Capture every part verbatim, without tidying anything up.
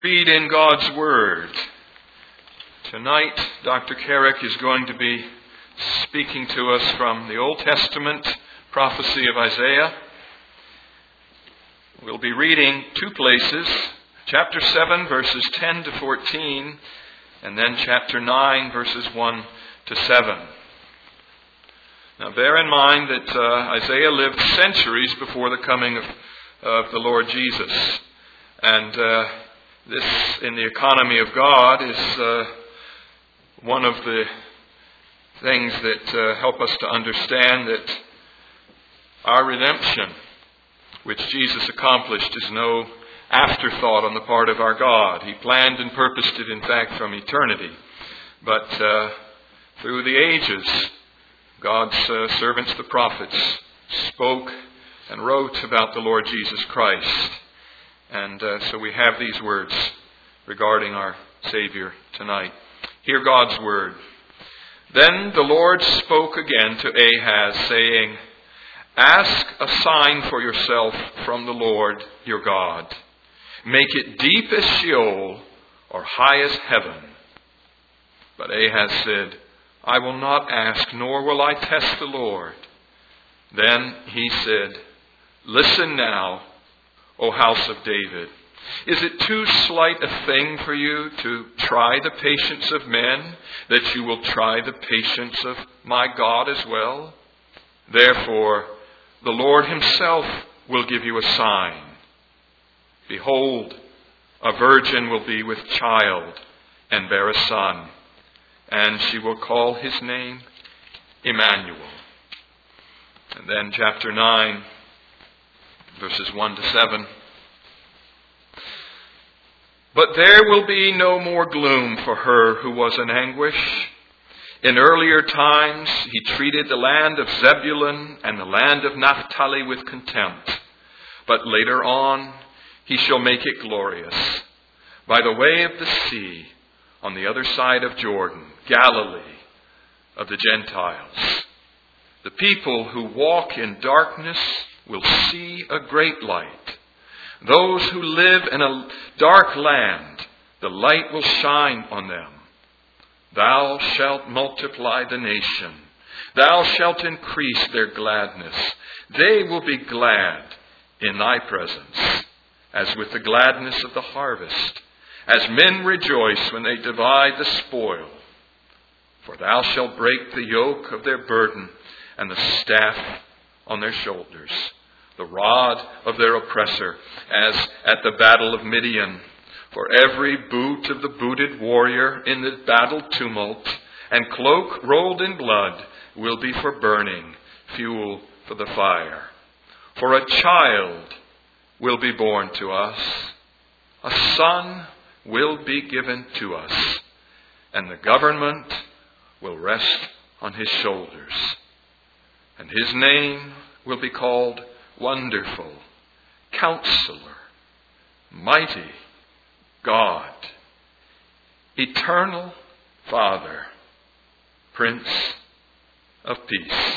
Read in God's Word. Tonight, Doctor Carrick is going to be speaking to us from the Old Testament prophecy of Isaiah. We'll be reading two places, chapter seven, verses ten to fourteen, and then chapter nine, verses one to seven. Now, bear in mind that uh, Isaiah lived centuries before the coming of, of the Lord Jesus. And uh, this, in the economy of God, is uh, one of the things that uh, help us to understand that our redemption, which Jesus accomplished, is no afterthought on the part of our God. He planned and purposed it, in fact, from eternity. But uh, through the ages, God's uh, servants, the prophets, spoke and wrote about the Lord Jesus Christ. And uh, so we have these words regarding our Savior tonight. Hear God's word. Then the Lord spoke again to Ahaz, saying, "Ask a sign for yourself from the Lord your God. Make it deep as Sheol or high as heaven." But Ahaz said, "I will not ask, nor will I test the Lord." Then he said, "Listen now, O house of David. Is it too slight a thing for you to try the patience of men, that you will try the patience of my God as well? Therefore, the Lord himself will give you a sign. Behold, a virgin will be with child and bear a son, and she will call his name Emmanuel." And then chapter nine, verses one to seven. "But there will be no more gloom for her who was in anguish. In earlier times he treated the land of Zebulun and the land of Naphtali with contempt. But later on he shall make it glorious. By the way of the sea, on the other side of Jordan, Galilee of the Gentiles. The people who walk in darkness will see a great light. Those who live in a dark land, the light will shine on them. Thou shalt multiply the nation. Thou shalt increase their gladness. They will be glad in thy presence, as with the gladness of the harvest, as men rejoice when they divide the spoil. For thou shalt break the yoke of their burden and the staff on their shoulders, the rod of their oppressor, as at the battle of Midian. For every boot of the booted warrior in the battle tumult, and cloak rolled in blood, will be for burning, fuel for the fire. For a child will be born to us, a son will be given to us, and the government will rest on his shoulders. And his name will be called Wonderful, Counselor, Mighty God, Eternal Father, Prince of Peace.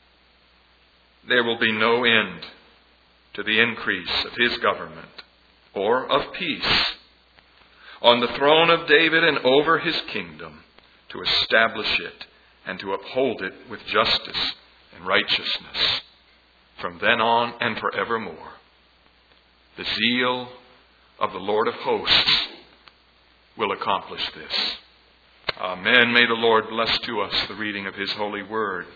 There will be no end to the increase of his government or of peace on the throne of David and over his kingdom, to establish it and to uphold it with justice and righteousness from then on and forevermore. The zeal of the Lord of hosts will accomplish this. Amen. May the Lord bless to us the reading of his holy word.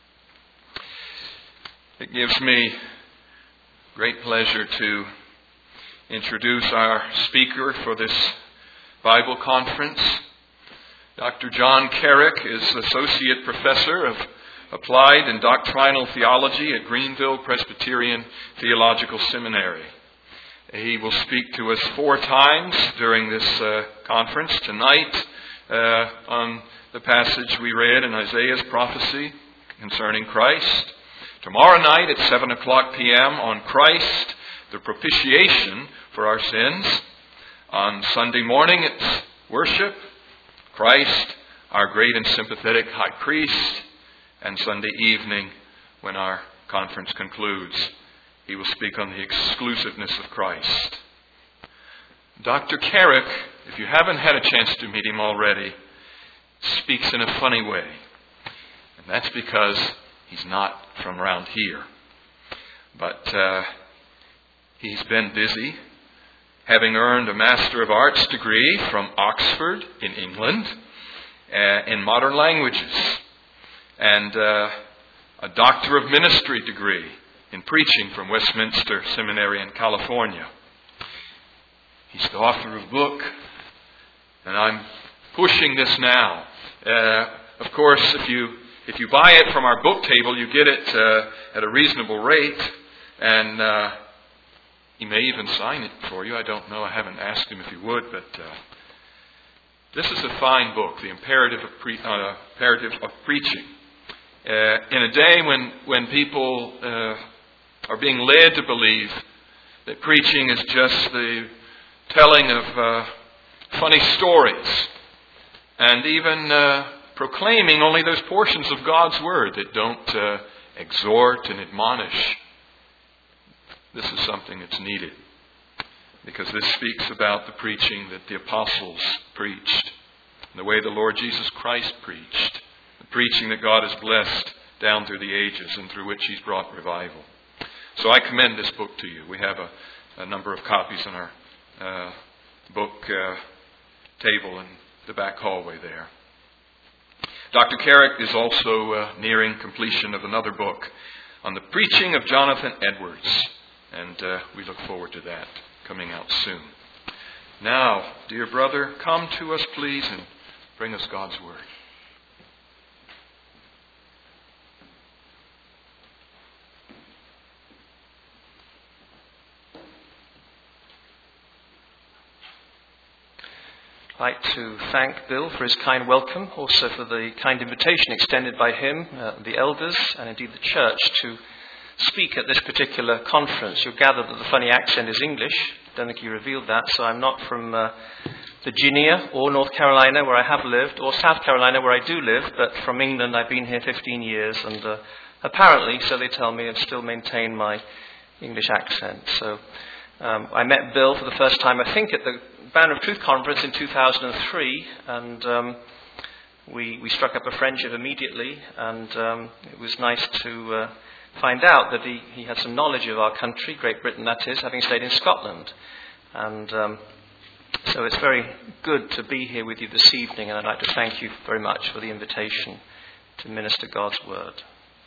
It gives me great pleasure to introduce our speaker for this Bible conference. Doctor John Carrick is Associate Professor of Applied and Doctrinal Theology at Greenville Presbyterian Theological Seminary. He will speak to us four times during this uh, conference. Tonight uh, on the passage we read in Isaiah's prophecy concerning Christ. Tomorrow night at seven o'clock p.m. on Christ, the propitiation for our sins. On Sunday morning it's worship, Christ, our great and sympathetic high priest. And Sunday evening, when our conference concludes, he will speak on the exclusiveness of Christ. Doctor Carrick, if you haven't had a chance to meet him already, speaks in a funny way. And that's because he's not from around here. But uh, he's been busy, having earned a Master of Arts degree from Oxford in England uh, in modern languages, and uh, a Doctor of Ministry degree in preaching from Westminster Seminary in California. He's the author of a book, and I'm pushing this now. Uh, of course, if you if you buy it from our book table, you get it uh, at a reasonable rate, and uh, he may even sign it for you. I don't know. I haven't asked him if he would, but uh, this is a fine book, The Imperative of, Pre- uh, Imperative of Preaching. Uh, in a day when when people uh, are being led to believe that preaching is just the telling of uh, funny stories, and even uh, proclaiming only those portions of God's Word that don't uh, exhort and admonish. This is something that's needed, because this speaks about the preaching that the apostles preached, and the way the Lord Jesus Christ preached, the preaching that God has blessed down through the ages and through which He's brought revival. So I commend this book to you. We have a, a number of copies in our uh, book uh, table in the back hallway there. Doctor Carrick is also uh, nearing completion of another book on the preaching of Jonathan Edwards, and uh, we look forward to that coming out soon. Now, dear brother, come to us, please, and bring us God's Word. I'd like to thank Bill for his kind welcome, also for the kind invitation extended by him, uh, the elders, and indeed the church to speak at this particular conference. You'll gather that the funny accent is English. Don't think you revealed that. So I'm not from uh, Virginia or North Carolina, where I have lived, or South Carolina, where I do live, but from England. I've been here fifteen years, and uh, apparently, so they tell me, I've still maintained my English accent. So um, I met Bill for the first time, I think, at the Banner of Truth conference in two thousand three, and um, we we struck up a friendship immediately, and um, it was nice to uh, find out that he, he had some knowledge of our country, Great Britain that is, having stayed in Scotland. And um, so it's very good to be here with you this evening, and I'd like to thank you very much for the invitation to minister God's Word.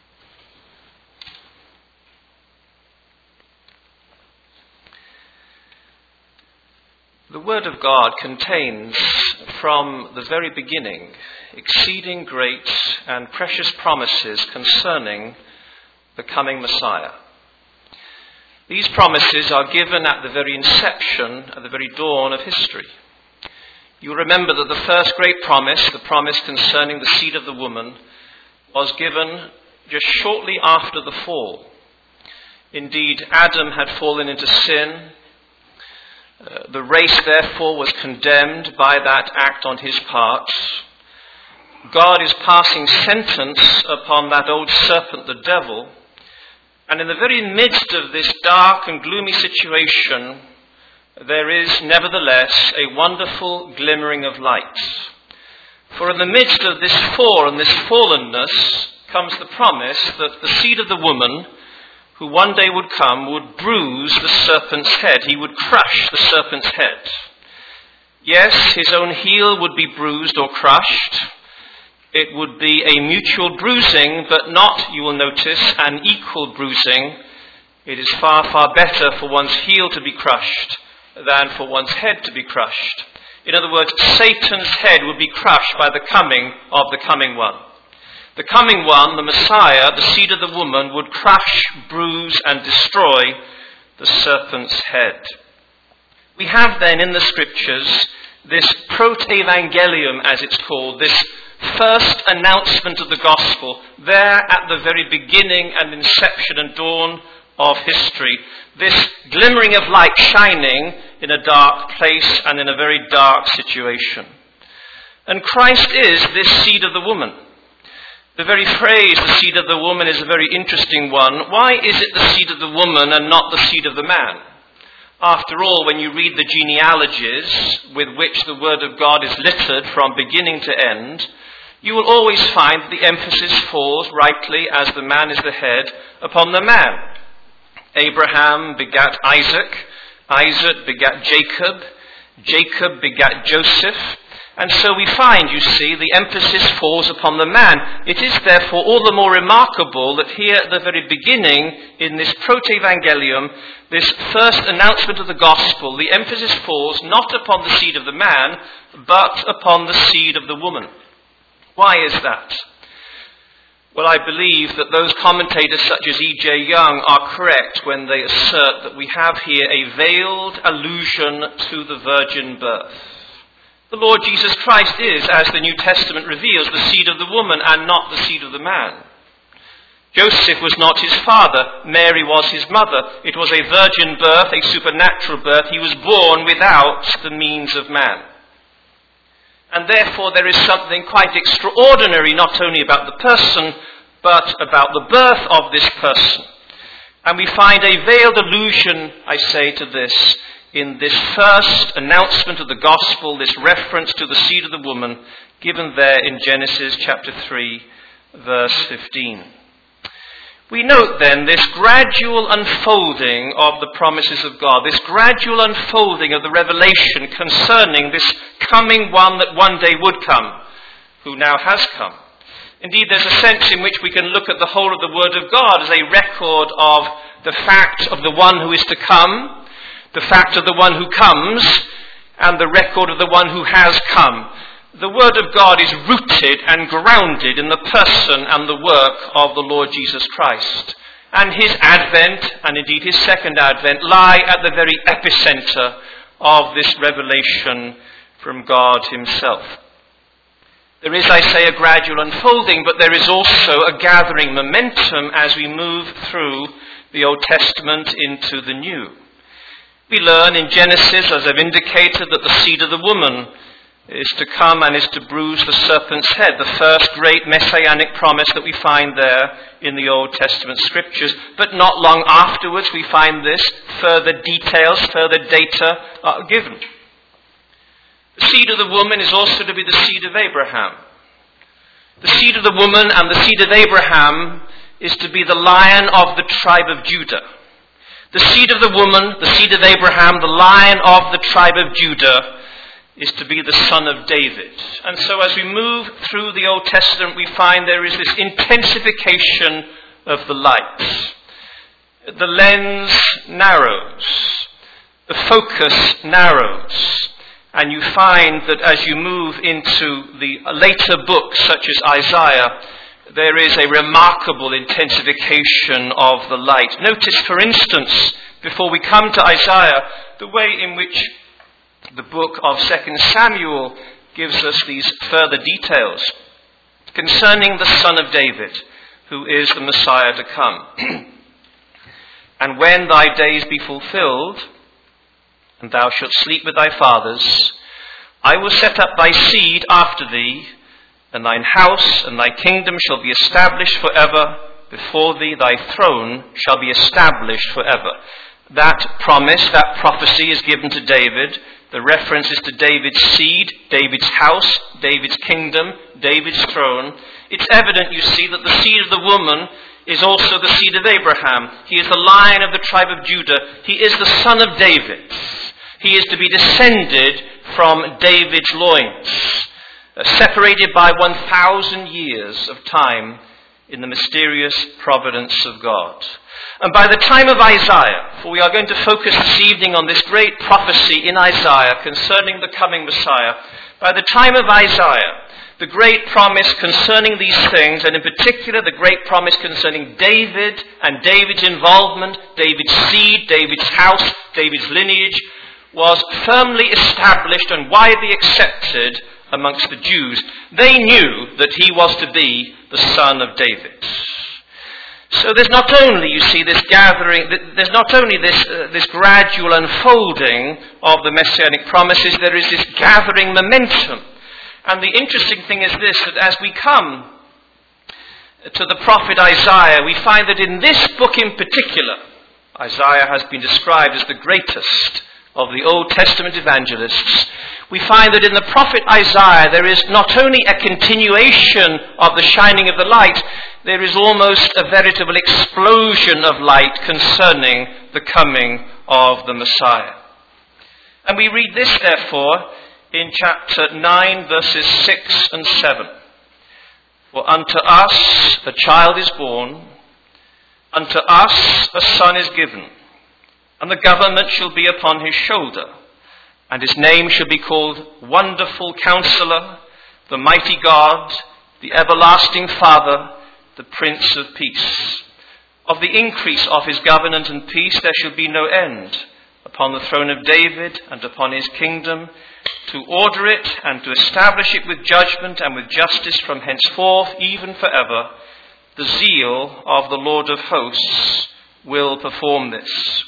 The Word of God contains, from the very beginning, exceeding great and precious promises concerning the coming Messiah. These promises are given at the very inception, at the very dawn of history. You'll remember that the first great promise, the promise concerning the seed of the woman, was given just shortly after the fall. Indeed, Adam had fallen into sin. Uh, the race, therefore, was condemned by that act on his part. God is passing sentence upon that old serpent, the devil. And in the very midst of this dark and gloomy situation, there is nevertheless a wonderful glimmering of light. For in the midst of this fall and this fallenness comes the promise that the seed of the woman, who one day would come, would bruise the serpent's head. He would crush the serpent's head. Yes, his own heel would be bruised or crushed. It would be a mutual bruising, but not, you will notice, an equal bruising. It is far, far better for one's heel to be crushed than for one's head to be crushed. In other words, Satan's head would be crushed by the coming of the coming one. The coming one, the Messiah, the seed of the woman, would crush, bruise, and destroy the serpent's head. We have then in the Scriptures this proto-evangelium, as it's called, this first announcement of the gospel, there at the very beginning and inception and dawn of history. This glimmering of light shining in a dark place and in a very dark situation. And Christ is this seed of the woman. The very phrase, the seed of the woman, is a very interesting one. Why is it the seed of the woman and not the seed of the man? After all, when you read the genealogies with which the Word of God is littered from beginning to end, you will always find that the emphasis falls rightly, as the man is the head, upon the man. Abraham begat Isaac, Isaac begat Jacob, Jacob begat Joseph, and so we find, you see, the emphasis falls upon the man. It is therefore all the more remarkable that here at the very beginning, in this Protevangelium, this first announcement of the gospel, the emphasis falls not upon the seed of the man, but upon the seed of the woman. Why is that? Well, I believe that those commentators such as E J Young are correct when they assert that we have here a veiled allusion to the virgin birth. The Lord Jesus Christ is, as the New Testament reveals, the seed of the woman and not the seed of the man. Joseph was not his father, Mary was his mother. It was a virgin birth, a supernatural birth. He was born without the means of man. And therefore there is something quite extraordinary not only about the person, but about the birth of this person. And we find a veiled allusion, I say, to this in this first announcement of the gospel, this reference to the seed of the woman given there in Genesis chapter three, verse fifteen. We note then this gradual unfolding of the promises of God, this gradual unfolding of the revelation concerning this coming one that one day would come, who now has come. Indeed, there's a sense in which we can look at the whole of the Word of God as a record of the fact of the one who is to come, the fact of the one who comes, and the record of the one who has come. The Word of God is rooted and grounded in the person and the work of the Lord Jesus Christ. And his advent, and indeed his second advent, lie at the very epicenter of this revelation from God himself. There is, I say, a gradual unfolding, but there is also a gathering momentum as we move through the Old Testament into the New. We learn in Genesis, as I've indicated, that the seed of the woman is to come and is to bruise the serpent's head, the first great messianic promise that we find there in the Old Testament scriptures. But not long afterwards we find this, further details, further data are given. The seed of the woman is also to be the seed of Abraham. The seed of the woman and the seed of Abraham is to be the Lion of the tribe of Judah. The seed of the woman, the seed of Abraham, the Lion of the tribe of Judah, is to be the Son of David. And so as we move through the Old Testament, we find there is this intensification of the light. The lens narrows. The focus narrows. And you find that as you move into the later books, such as Isaiah, there is a remarkable intensification of the light. Notice, for instance, before we come to Isaiah, the way in which the book of Second Samuel gives us these further details concerning the Son of David, who is the Messiah to come. And when thy days be fulfilled, and thou shalt sleep with thy fathers, I will set up thy seed after thee, and thine house and thy kingdom shall be established forever. Before thee thy throne shall be established forever. That promise, that prophecy is given to David. The reference is to David's seed, David's house, David's kingdom, David's throne. It's evident, you see, that the seed of the woman is also the seed of Abraham. He is the Lion of the tribe of Judah. He is the Son of David. He is to be descended from David's loins, separated by one thousand years of time in the mysterious providence of God. And by the time of Isaiah, for we are going to focus this evening on this great prophecy in Isaiah concerning the coming Messiah, by the time of Isaiah, the great promise concerning these things, and in particular the great promise concerning David and David's involvement, David's seed, David's house, David's lineage, was firmly established and widely accepted amongst the Jews. They knew that he was to be the Son of David. So there's not only, you see, this gathering, there's not only this uh, this gradual unfolding of the messianic promises, there is this gathering momentum. And the interesting thing is this, that as we come to the prophet Isaiah, we find that in this book in particular, Isaiah has been described as the greatest of the Old Testament evangelists. We find that in the prophet Isaiah there is not only a continuation of the shining of the light, there is almost a veritable explosion of light concerning the coming of the Messiah. And we read this, therefore, in chapter nine, verses six and seven. For unto us a child is born, unto us a son is given, and the government shall be upon his shoulder, and his name shall be called Wonderful Counselor, the Mighty God, the Everlasting Father, the Prince of Peace. Of the increase of his government and peace there shall be no end, upon the throne of David and upon his kingdom, to order it and to establish it with judgment and with justice from henceforth, even forever. The zeal of the Lord of hosts will perform this.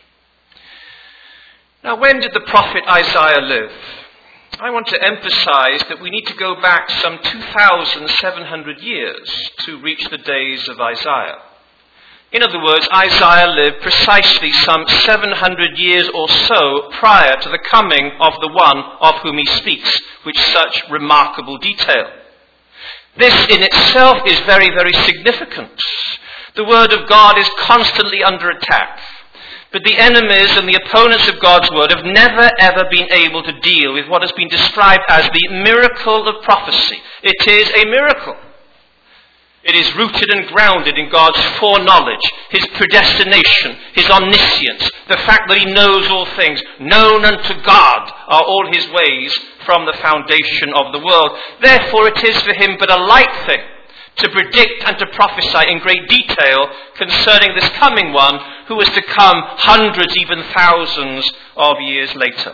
Now, when did the prophet Isaiah live? I want to emphasize that we need to go back some two thousand seven hundred years to reach the days of Isaiah. In other words, Isaiah lived precisely some seven hundred years or so prior to the coming of the one of whom he speaks with such remarkable detail. This in itself is very, very significant. The word of God is constantly under attack. But the enemies and the opponents of God's word have never ever been able to deal with what has been described as the miracle of prophecy. It is a miracle. It is rooted and grounded in God's foreknowledge, his predestination, his omniscience, the fact that he knows all things. Known unto God are all his ways from the foundation of the world. Therefore it is for him but a light thing to predict and to prophesy in great detail concerning this coming one who is to come hundreds, even thousands of years later.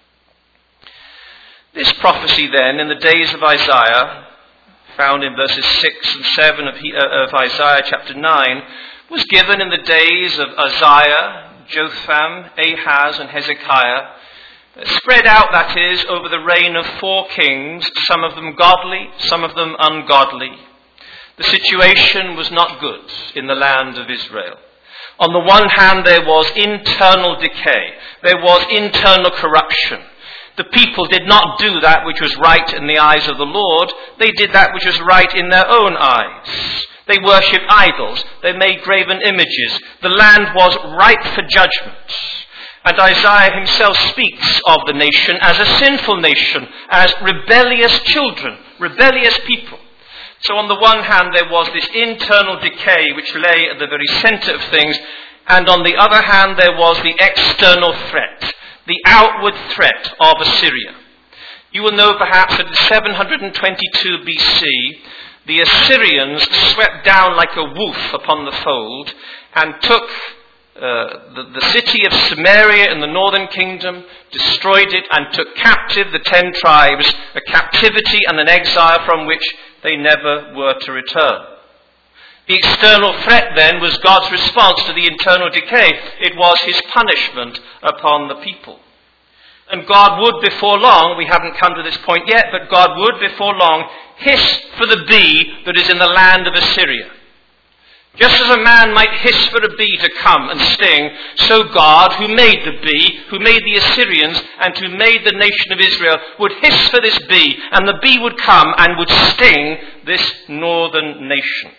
This prophecy then, in the days of Isaiah, found in verses six and seven of, of Isaiah chapter nine, was given in the days of Uzziah, Jotham, Ahaz and Hezekiah, spread out, that is, over the reign of four kings, some of them godly, some of them ungodly. The situation was not good in the land of Israel. On the one hand, there was internal decay. There was internal corruption. The people did not do that which was right in the eyes of the Lord. They did that which was right in their own eyes. They worshipped idols. They made graven images. The land was ripe for judgment. And Isaiah himself speaks of the nation as a sinful nation, as rebellious children, rebellious people. So on the one hand, there was this internal decay which lay at the very center of things, and on the other hand, there was the external threat, the outward threat of Assyria. You will know perhaps that in seven hundred twenty-two B C, the Assyrians swept down like a wolf upon the fold and took uh, the, the city of Samaria in the northern kingdom, destroyed it and took captive the ten tribes, a captivity and an exile from which they never were to return. The external threat then was God's response to the internal decay. It was his punishment upon the people. And God would before long, we haven't come to this point yet, but God would before long hiss for the bee that is in the land of Assyria. Just as a man might hiss for a bee to come and sting, so God, who made the bee, who made the Assyrians, and who made the nation of Israel, would hiss for this bee, and the bee would come and would sting this northern nation.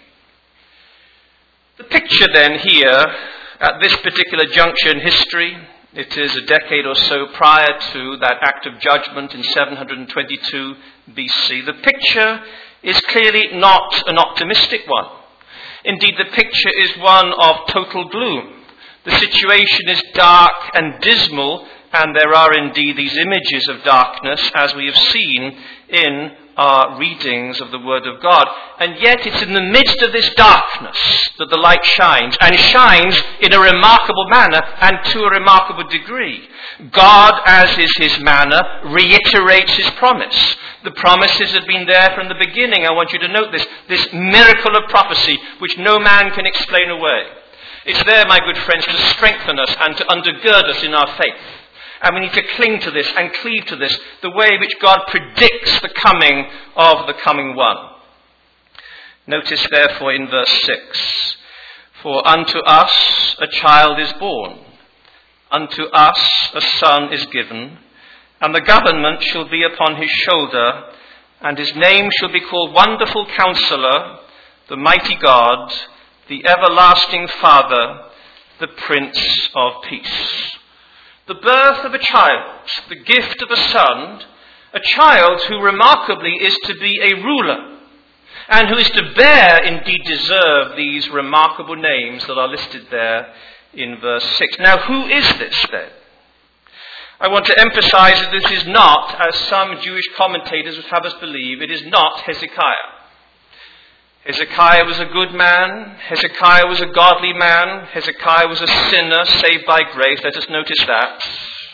The picture then here, at this particular juncture in history, it is a decade or so prior to that act of judgment in seven hundred twenty-two B C. The picture is clearly not an optimistic one. Indeed, the picture is one of total gloom. The situation is dark and dismal, and there are indeed these images of darkness, as we have seen in our readings of the Word of God. And yet it's in the midst of this darkness that the light shines, and shines in a remarkable manner and to a remarkable degree. God, as is his manner, reiterates his promise. The promises have been there from the beginning. I want you to note this, this miracle of prophecy which no man can explain away. It's there, my good friends, to strengthen us and to undergird us in our faith. And we need to cling to this and cleave to this, the way in which God predicts the coming of the coming one. Notice therefore in verse six, For unto us a child is born, unto us a son is given, and the government shall be upon his shoulder, and his name shall be called Wonderful Counselor, the Mighty God, the Everlasting Father, the Prince of Peace. The birth of a child, the gift of a son, a child who remarkably is to be a ruler, and who is to bear, indeed deserve, these remarkable names that are listed there in verse six. Now, who is this then? I want to emphasize that this is not, as some Jewish commentators would have us believe, it is not Hezekiah. Hezekiah was a good man. Hezekiah was a godly man. Hezekiah was a sinner saved by grace. Let us notice that.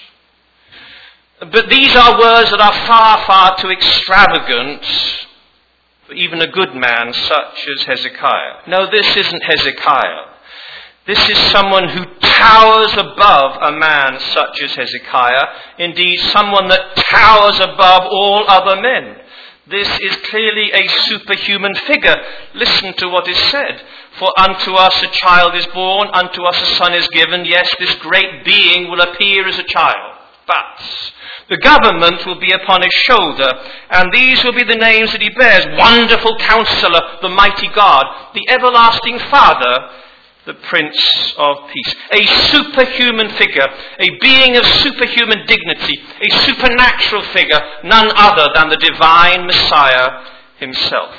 But these are words that are far, far too extravagant for even a good man such as Hezekiah. No, this isn't Hezekiah. This is someone who towers above a man such as Hezekiah. Indeed, someone that towers above all other men. This is clearly a superhuman figure. Listen to what is said. For unto us a child is born, unto us a son is given. Yes, this great being will appear as a child. But the government will be upon his shoulder, and these will be the names that he bears. Wonderful Counselor, the Mighty God, the Everlasting Father, the Prince of Peace. A superhuman figure, a being of superhuman dignity, a supernatural figure, none other than the divine Messiah himself.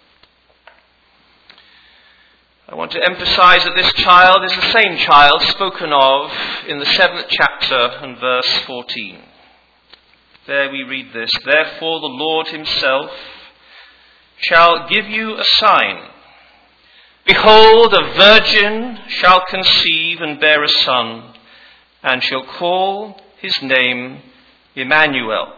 I want to emphasize that this child is the same child spoken of in the seventh chapter and verse fourteen. There we read this: Therefore the Lord himself shall give you a sign. Behold, a virgin shall conceive and bear a son, and shall call his name Emmanuel.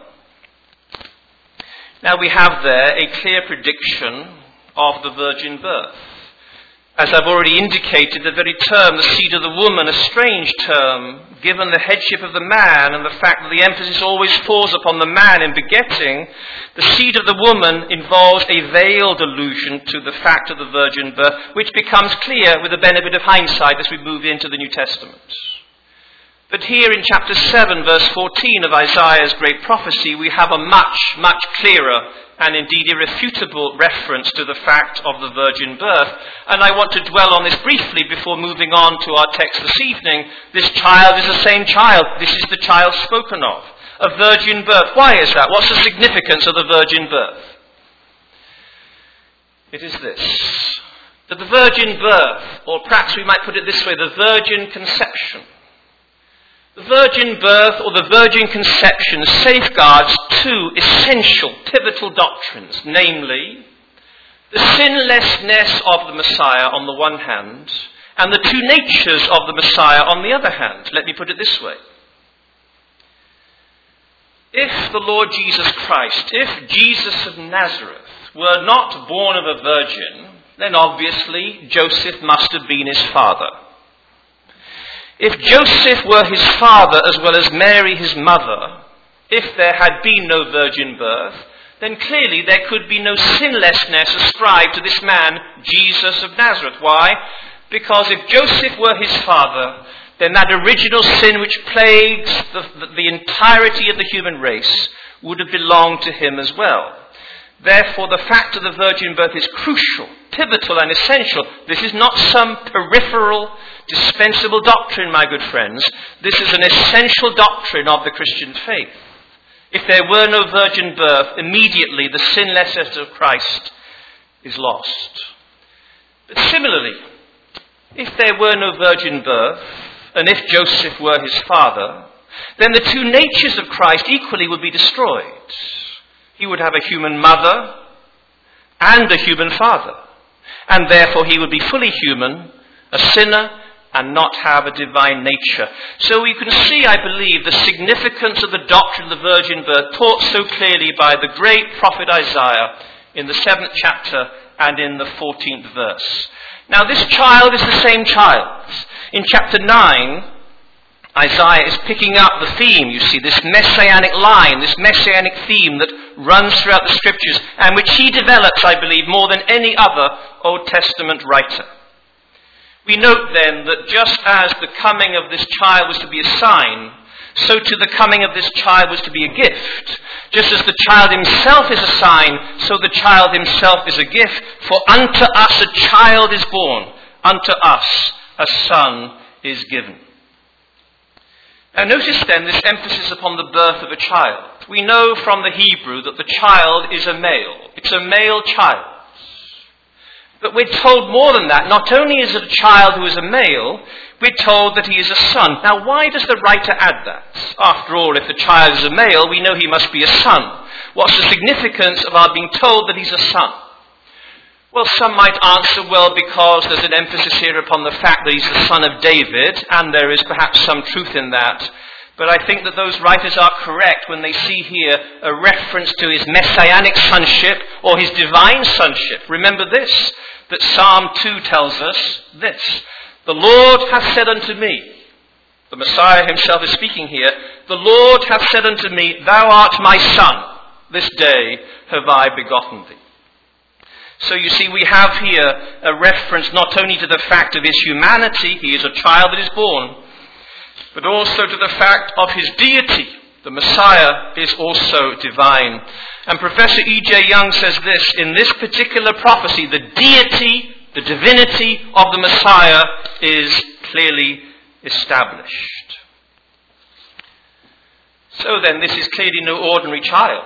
Now we have there a clear prediction of the virgin birth. As I've already indicated, the very term, the seed of the woman, a strange term, given the headship of the man and the fact that the emphasis always falls upon the man in begetting. The seed of the woman involves a veiled allusion to the fact of the virgin birth, which becomes clear with the benefit of hindsight as we move into the New Testament. But here in chapter seven, verse fourteen of Isaiah's great prophecy, we have a much, much clearer and indeed irrefutable reference to the fact of the virgin birth. And I want to dwell on this briefly before moving on to our text this evening. This child is the same child. This is the child spoken of. A virgin birth. Why is that? What's the significance of the virgin birth? It is this: that the virgin birth, or perhaps we might put it this way, the virgin conception, the virgin birth or the virgin conception safeguards two essential, pivotal doctrines, namely the sinlessness of the Messiah on the one hand, and the two natures of the Messiah on the other hand. Let me put it this way. If the Lord Jesus Christ, if Jesus of Nazareth were not born of a virgin, then obviously Joseph must have been his father. If Joseph were his father as well as Mary his mother, if there had been no virgin birth, then clearly there could be no sinlessness ascribed to this man, Jesus of Nazareth. Why? Because if Joseph were his father, then that original sin which plagues the, the, the entirety of the human race would have belonged to him as well. Therefore, the fact of the virgin birth is crucial, pivotal and essential. This is not some peripheral, dispensable doctrine, my good friends. This is an essential doctrine of the Christian faith. If there were no virgin birth, immediately the sinlessness of Christ is lost. But similarly, if there were no virgin birth, and if Joseph were his father, then the two natures of Christ equally would be destroyed. He would have a human mother and a human father, and therefore he would be fully human, a sinner, and not have a divine nature. So you can see, I believe, the significance of the doctrine of the virgin birth taught so clearly by the great prophet Isaiah in the seventh chapter and in the fourteenth verse. Now this child is the same child. In chapter nine, Isaiah is picking up the theme, you see, this messianic line, this messianic theme that runs throughout the scriptures, and which he develops, I believe, more than any other Old Testament writer. We note then that just as the coming of this child was to be a sign, so too the coming of this child was to be a gift. Just as the child himself is a sign, so the child himself is a gift. For unto us a child is born, unto us a son is given. Now notice then this emphasis upon the birth of a child. We know from the Hebrew that the child is a male. It's a male child. But we're told more than that. Not only is it a child who is a male, we're told that he is a son. Now why does the writer add that? After all, if the child is a male, we know he must be a son. What's the significance of our being told that he's a son? Well, some might answer, well, because there's an emphasis here upon the fact that he's the son of David, and there is perhaps some truth in that. But I think that those writers are correct when they see here a reference to his messianic sonship or his divine sonship. Remember this, that Psalm two tells us this: the Lord hath said unto me, the Messiah himself is speaking here, the Lord hath said unto me, thou art my son, this day have I begotten thee. So you see, we have here a reference not only to the fact of his humanity, he is a child that is born, but also to the fact of his deity. The Messiah is also divine. And Professor E J Young says this: in this particular prophecy, the deity, the divinity of the Messiah is clearly established. So then, this is clearly no ordinary child.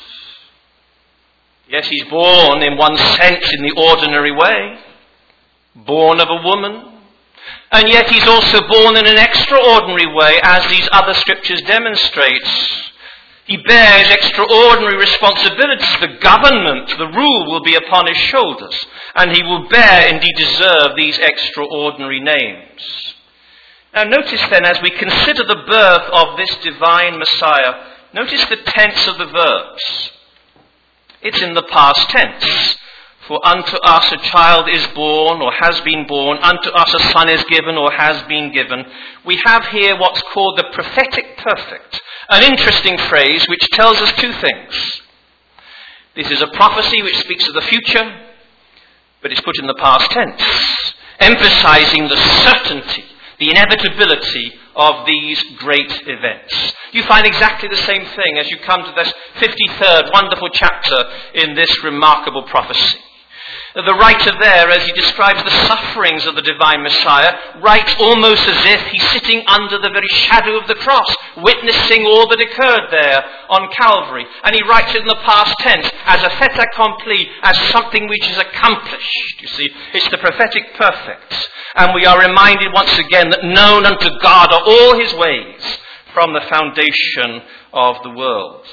Yes, he's born in one sense in the ordinary way, born of a woman, and yet he's also born in an extraordinary way, as these other scriptures demonstrate. He bears extraordinary responsibilities. The government, the rule will be upon his shoulders, and he will bear, indeed deserve, these extraordinary names. Now notice then, as we consider the birth of this divine Messiah, notice the tense of the verbs. It's in the past tense. For unto us a child is born, or has been born. Unto us a son is given, or has been given. We have here what's called the prophetic perfect. An interesting phrase which tells us two things. This is a prophecy which speaks of the future, but it's put in the past tense, emphasizing the certainty, the inevitability of these great events. You find exactly the same thing as you come to this fifty-third wonderful chapter in this remarkable prophecy. The writer there, as he describes the sufferings of the divine Messiah, writes almost as if he's sitting under the very shadow of the cross, witnessing all that occurred there on Calvary. And he writes it in the past tense, as a fait accompli, as something which is accomplished. You see, it's the prophetic perfect. And we are reminded once again that known unto God are all his ways from the foundation of the world.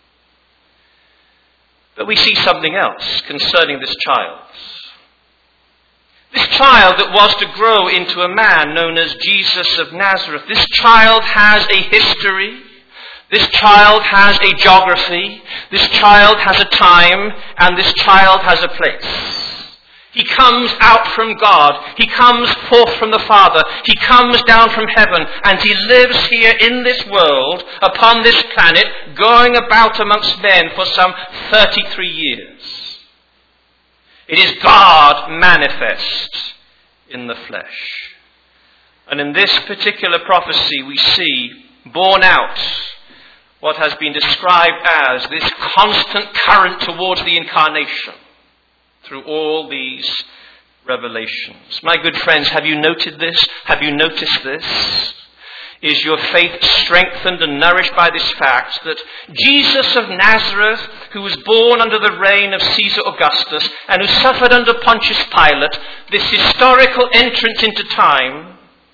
But we see something else concerning this child. This child that was to grow into a man known as Jesus of Nazareth. This child has a history. This child has a geography. This child has a time. And this child has a place. He comes out from God. He comes forth from the Father. He comes down from heaven. And he lives here in this world, upon this planet, going about amongst men for some thirty-three years. It is God manifest in the flesh. And in this particular prophecy we see borne out what has been described as this constant current towards the incarnation through all these revelations. My good friends, have you noted this? Have you noticed this? Is your faith strengthened and nourished by this fact that Jesus of Nazareth, who was born under the reign of Caesar Augustus and who suffered under Pontius Pilate, this historical entrance into time,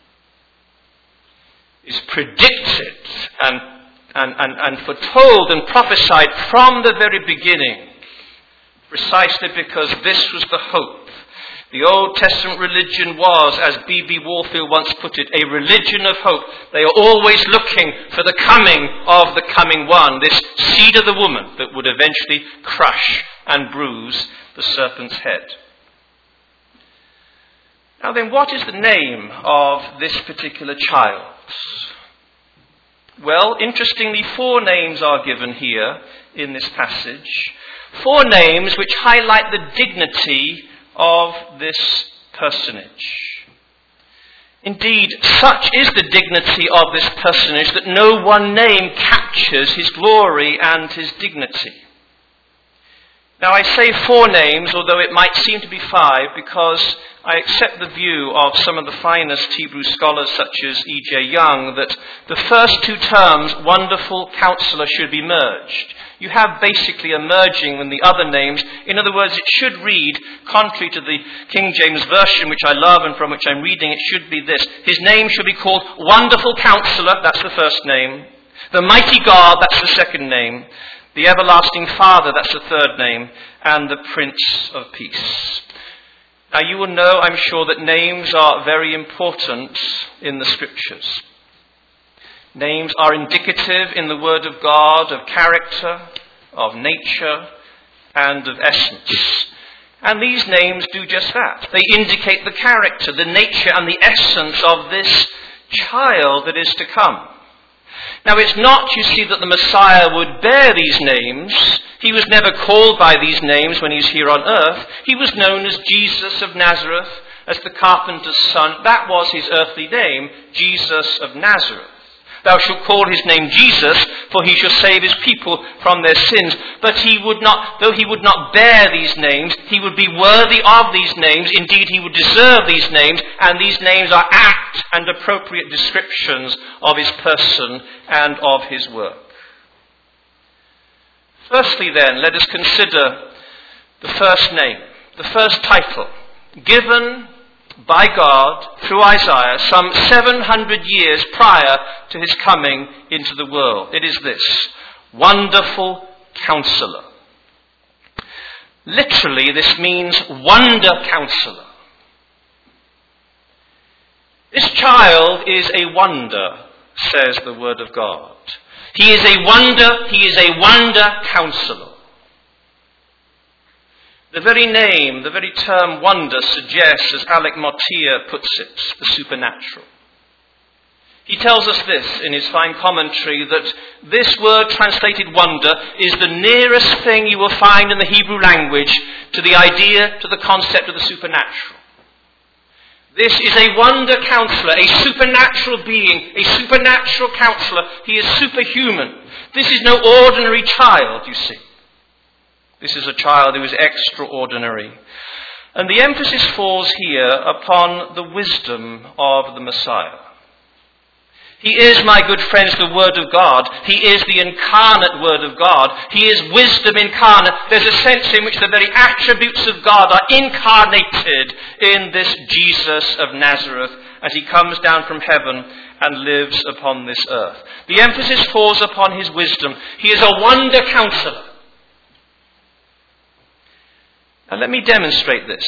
is predicted and, and, and, and foretold and prophesied from the very beginning, precisely because this was the hope. The Old Testament religion was, as B B Warfield once put it, a religion of hope. They are always looking for the coming of the coming one, this seed of the woman that would eventually crush and bruise the serpent's head. Now then, what is the name of this particular child? Well, interestingly, four names are given here in this passage. Four names which highlight the dignity of this personage. Indeed, such is the dignity of this personage that no one name captures his glory and his dignity. Now I say four names, although it might seem to be five, because I accept the view of some of the finest Hebrew scholars such as E J Young that the first two terms, Wonderful Counselor, should be merged. You have basically a merging in the other names. In other words, it should read, contrary to the King James Version, which I love and from which I'm reading, it should be this. His name should be called Wonderful Counselor, that's the first name. The Mighty God, that's the second name. The Everlasting Father, that's the third name. And the Prince of Peace. Now you will know, I'm sure, that names are very important in the Scriptures. Names are indicative in the Word of God of character, of nature, and of essence. And these names do just that. They indicate the character, the nature, and the essence of this child that is to come. Now it's not, you see, that the Messiah would bear these names. He was never called by these names when he's here on earth. He was known as Jesus of Nazareth, as the carpenter's son. That was his earthly name, Jesus of Nazareth. Thou shalt call his name Jesus, for he shall save his people from their sins. But he would not, though he would not bear these names, he would be worthy of these names. Indeed, he would deserve these names, and these names are apt and appropriate descriptions of his person and of his work. Firstly then, let us consider the first name, the first title, given by God through Isaiah some seven hundred years prior to his coming into the world. It is this: Wonderful Counselor. Literally, this means Wonder Counselor. This child is a wonder, says the Word of God. He is a wonder, he is a Wonder Counselor. The very name, the very term wonder suggests, as Alec Motyer puts it, the supernatural. He tells us this in his fine commentary, that this word translated wonder is the nearest thing you will find in the Hebrew language to the idea, to the concept of the supernatural. This is a wonder counselor, a supernatural being, a supernatural counselor. He is superhuman. This is no ordinary child, you see. This is a child who is extraordinary. And the emphasis falls here upon the wisdom of the Messiah. He is, my good friends, the Word of God. He is the incarnate Word of God. He is wisdom incarnate. There's a sense in which the very attributes of God are incarnated in this Jesus of Nazareth as he comes down from heaven and lives upon this earth. The emphasis falls upon his wisdom. He is a wonder counselor. Now let me demonstrate this.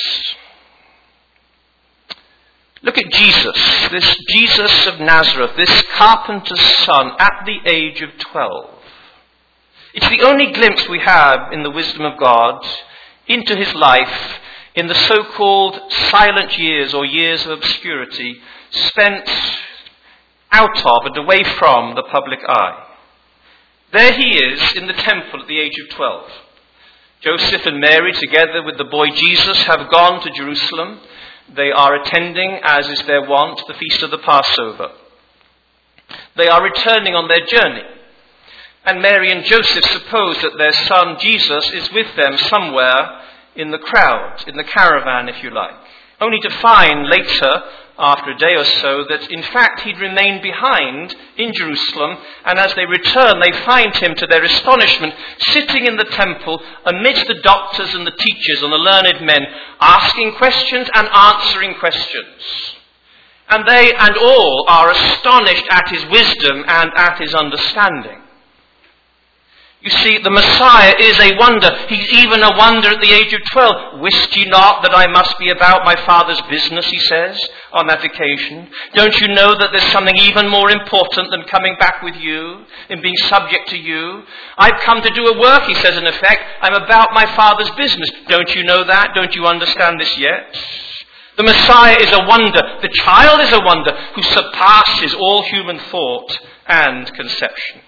Look at Jesus, this Jesus of Nazareth, this carpenter's son at the age of twelve. It's the only glimpse we have in the wisdom of God into his life in the so-called silent years or years of obscurity spent out of and away from the public eye. There he is in the temple at the age of twelve. Joseph and Mary, together with the boy Jesus, have gone to Jerusalem. They are attending, as is their wont, the feast of the Passover. They are returning on their journey. And Mary and Joseph suppose that their son Jesus is with them somewhere in the crowd, in the caravan, if you like. Only to find later, after a day or so, that in fact he'd remained behind in Jerusalem, and as they return they find him, to their astonishment, sitting in the temple amidst the doctors and the teachers and the learned men, asking questions and answering questions. And they and all are astonished at his wisdom and at his understanding. You see, the Messiah is a wonder. He's even a wonder at the age of twelve. Wist ye not that I must be about my Father's business, he says, on that occasion. Don't you know that there's something even more important than coming back with you, in being subject to you? I've come to do a work, he says in effect. I'm about my Father's business. Don't you know that? Don't you understand this yet? The Messiah is a wonder. The child is a wonder who surpasses all human thought and conception.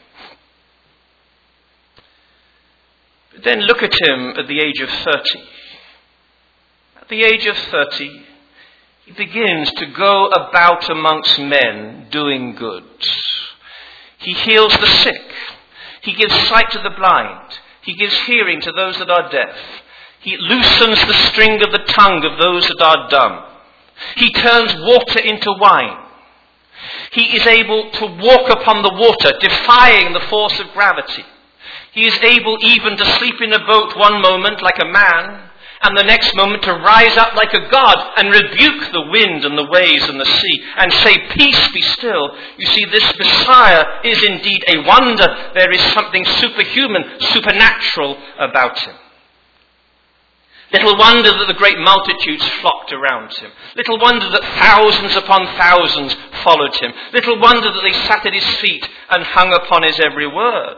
Then look at him at the age of thirty. At the age of thirty, he begins to go about amongst men doing good. He heals the sick. He gives sight to the blind. He gives hearing to those that are deaf. He loosens the string of the tongue of those that are dumb. He turns water into wine. He is able to walk upon the water, defying the force of gravity. He is able even to sleep in a boat one moment like a man, and the next moment to rise up like a god and rebuke the wind and the waves and the sea and say, "Peace, be still." You see, this Messiah is indeed a wonder. There is something superhuman, supernatural about him. Little wonder that the great multitudes flocked around him. Little wonder that thousands upon thousands followed him. Little wonder that they sat at his feet and hung upon his every word.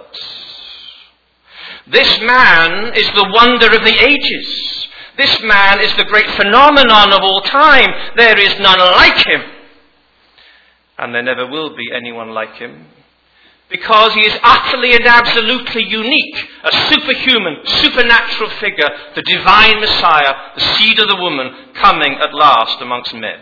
This man is the wonder of the ages. This man is the great phenomenon of all time. There is none like him. And there never will be anyone like him. Because he is utterly and absolutely unique, a superhuman, supernatural figure, the divine Messiah, the seed of the woman, coming at last amongst men.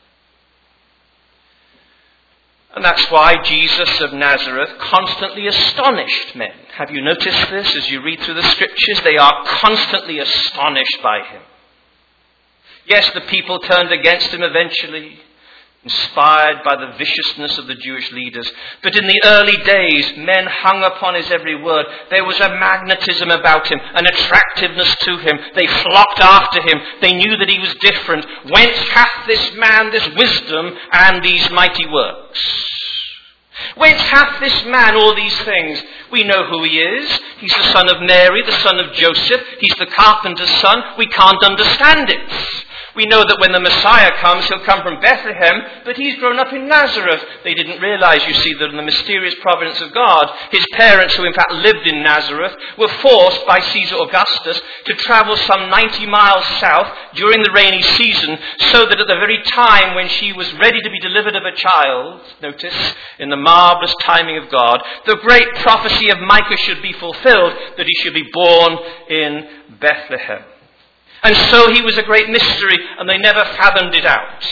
And that's why Jesus of Nazareth constantly astonished men. Have you noticed this as you read through the scriptures? They are constantly astonished by him. Yes, the people turned against him eventually, inspired by the viciousness of the Jewish leaders. But in the early days, men hung upon his every word. There was a magnetism about him, an attractiveness to him. They flocked after him. They knew that he was different. Whence hath this man this wisdom and these mighty works? Whence hath this man all these things? We know who he is. He's the son of Mary, the son of Joseph. He's the carpenter's son. We can't understand it. We know that when the Messiah comes, he'll come from Bethlehem, but he's grown up in Nazareth. They didn't realize, you see, that in the mysterious providence of God, his parents, who in fact lived in Nazareth, were forced by Caesar Augustus to travel some ninety miles south during the rainy season, so that at the very time when she was ready to be delivered of a child, notice, in the marvelous timing of God, the great prophecy of Micah should be fulfilled, that he should be born in Bethlehem. And so he was a great mystery, and they never fathomed it out.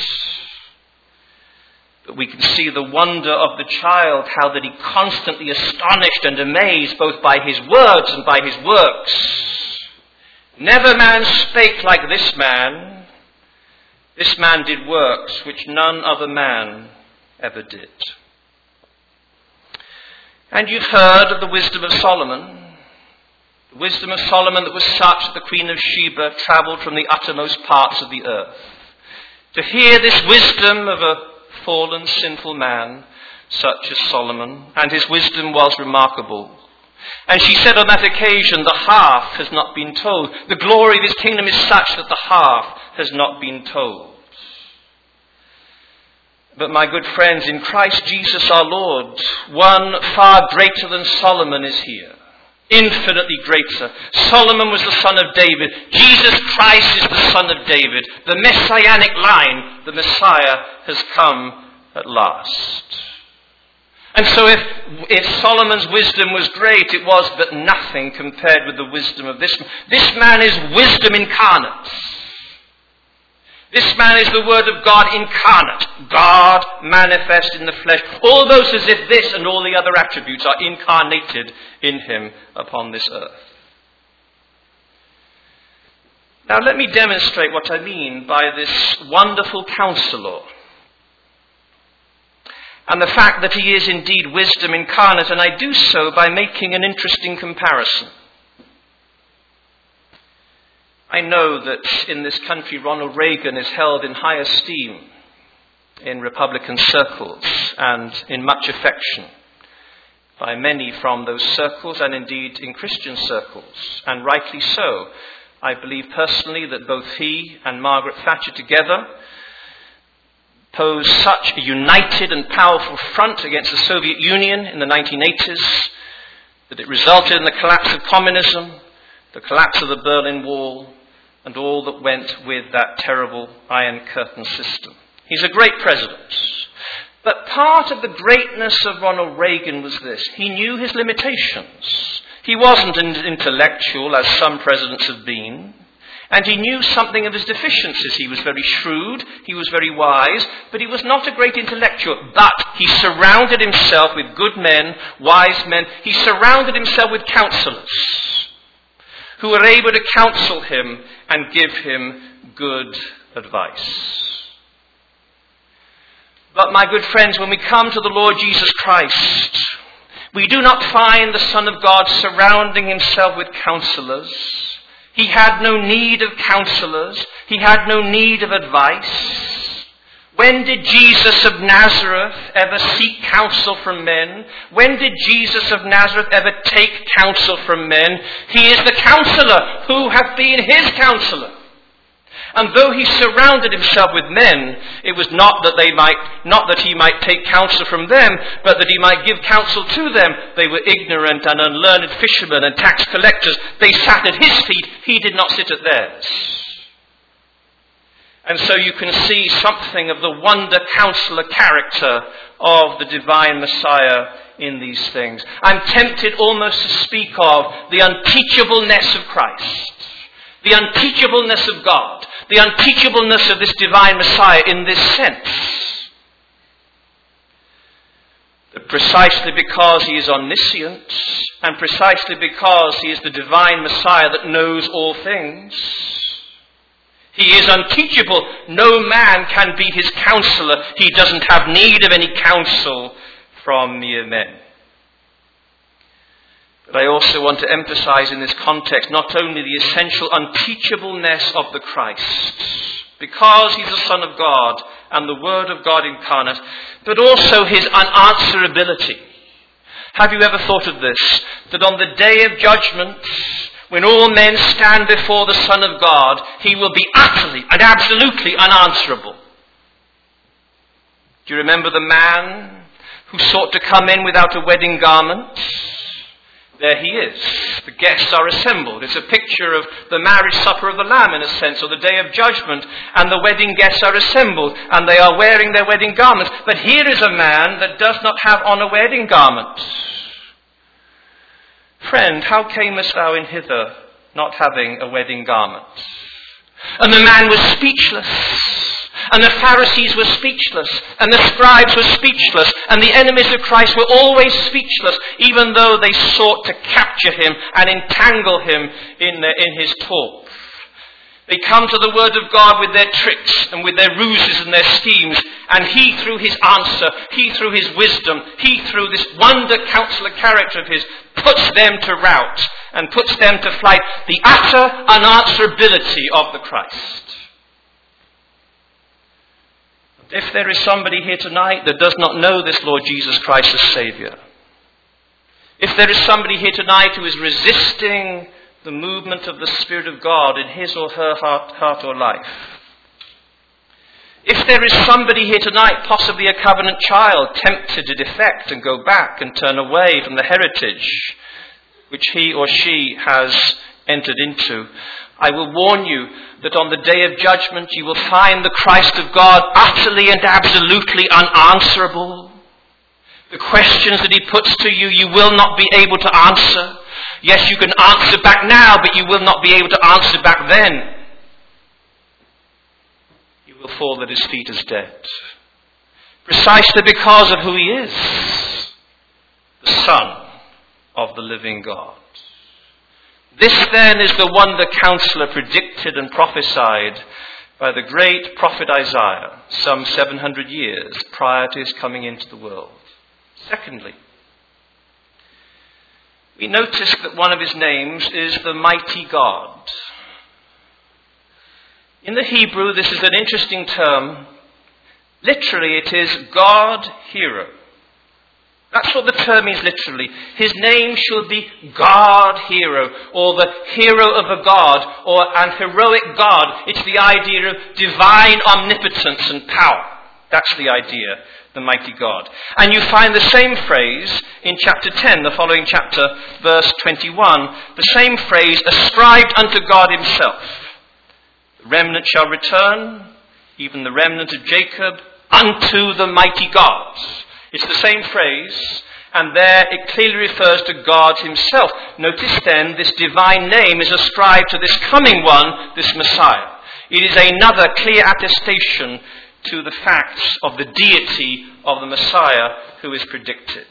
But we can see the wonder of the child, how that he constantly astonished and amazed both by his words and by his works. Never man spake like this man. This man did works which none other man ever did. And you've heard of the wisdom of Solomon. The wisdom of Solomon that was such that the Queen of Sheba travelled from the uttermost parts of the earth. To hear this wisdom of a fallen, sinful man, such as Solomon, and his wisdom was remarkable. And she said on that occasion, the half has not been told. The glory of his kingdom is such that the half has not been told. But my good friends, in Christ Jesus our Lord, one far greater than Solomon is here. Infinitely greater. Solomon was the son of David. Jesus Christ is the son of David. The messianic line, the Messiah, has come at last. And so if, if Solomon's wisdom was great, it was but nothing compared with the wisdom of this man. This man is wisdom incarnate. This man is the Word of God incarnate, God manifest in the flesh, almost as if this and all the other attributes are incarnated in him upon this earth. Now let me demonstrate what I mean by this wonderful counselor, and the fact that he is indeed wisdom incarnate, and I do so by making an interesting comparison. I know that in this country Ronald Reagan is held in high esteem in Republican circles and in much affection by many from those circles and indeed in Christian circles, and rightly so. I believe personally that both he and Margaret Thatcher together posed such a united and powerful front against the Soviet Union in the nineteen eighties that it resulted in the collapse of communism, the collapse of the Berlin Wall, and all that went with that terrible Iron Curtain system. He's a great president. But part of the greatness of Ronald Reagan was this. He knew his limitations. He wasn't an intellectual, as some presidents have been. And he knew something of his deficiencies. He was very shrewd, he was very wise, but he was not a great intellectual. But he surrounded himself with good men, wise men. He surrounded himself with counselors who were able to counsel him and give him good advice. But my good friends, when we come to the Lord Jesus Christ, we do not find the Son of God surrounding himself with counselors. He had no need of counselors. He had no need of advice. When did Jesus of Nazareth ever seek counsel from men? When did Jesus of Nazareth ever take counsel from men? He is the counselor who hath been his counselor. And though he surrounded himself with men, it was not that they might, not that he might take counsel from them, but that he might give counsel to them. They were ignorant and unlearned fishermen and tax collectors. They sat at his feet. He did not sit at theirs. And so you can see something of the wonder counselor character of the divine Messiah in these things. I'm tempted almost to speak of the unteachableness of Christ, the unteachableness of God, the unteachableness of this divine Messiah in this sense. That precisely because he is omniscient, and precisely because he is the divine Messiah that knows all things, he is unteachable. No man can be his counselor. He doesn't have need of any counsel from mere men. But I also want to emphasize in this context not only the essential unteachableness of the Christ, because he's the Son of God and the Word of God incarnate, but also his unanswerability. Have you ever thought of this? That on the day of judgment, when all men stand before the Son of God, he will be utterly and absolutely unanswerable. Do you remember the man who sought to come in without a wedding garment? There he is. The guests are assembled. It's a picture of the marriage supper of the Lamb in a sense, or the day of judgment, and the wedding guests are assembled, and they are wearing their wedding garments. But here is a man that does not have on a wedding garment. Friend, how camest thou in hither, not having a wedding garment? And the man was speechless, and the Pharisees were speechless, and the scribes were speechless, and the enemies of Christ were always speechless, even though they sought to capture him and entangle him in, their, in his talk. They come to the Word of God with their tricks and with their ruses and their schemes, and he through his answer, he through his wisdom, he through this wonder counselor character of his, puts them to rout and puts them to flight. The utter unanswerability of the Christ. If there is somebody here tonight that does not know this Lord Jesus Christ as Saviour, if there is somebody here tonight who is resisting the movement of the Spirit of God in his or her heart, heart or life, if there is somebody here tonight, possibly a covenant child, tempted to defect and go back and turn away from the heritage which he or she has entered into, I will warn you that on the day of judgment you will find the Christ of God utterly and absolutely unanswerable. The questions that he puts to you, you will not be able to answer. Yes, you can answer back now, but you will not be able to answer back then. You will fall at his feet as dead. Precisely because of who he is. The Son of the living God. This then is the wonder counselor predicted and prophesied by the great prophet Isaiah some seven hundred years prior to his coming into the world. Secondly, we notice that one of his names is the mighty God. In the Hebrew, this is an interesting term. Literally, it is God hero. That's what the term is literally. His name shall be God hero, or the hero of a God, or an heroic God. It's the idea of divine omnipotence and power. That's the idea, the mighty God. And you find the same phrase in chapter ten, the following chapter, verse twenty-one. The same phrase ascribed unto God himself. The remnant shall return, even the remnant of Jacob, unto the mighty God. It's the same phrase, And there it clearly refers to God himself. Notice then, this divine name is ascribed to this coming one, this Messiah. It is another clear attestation to the facts of the deity of the Messiah who is predicted.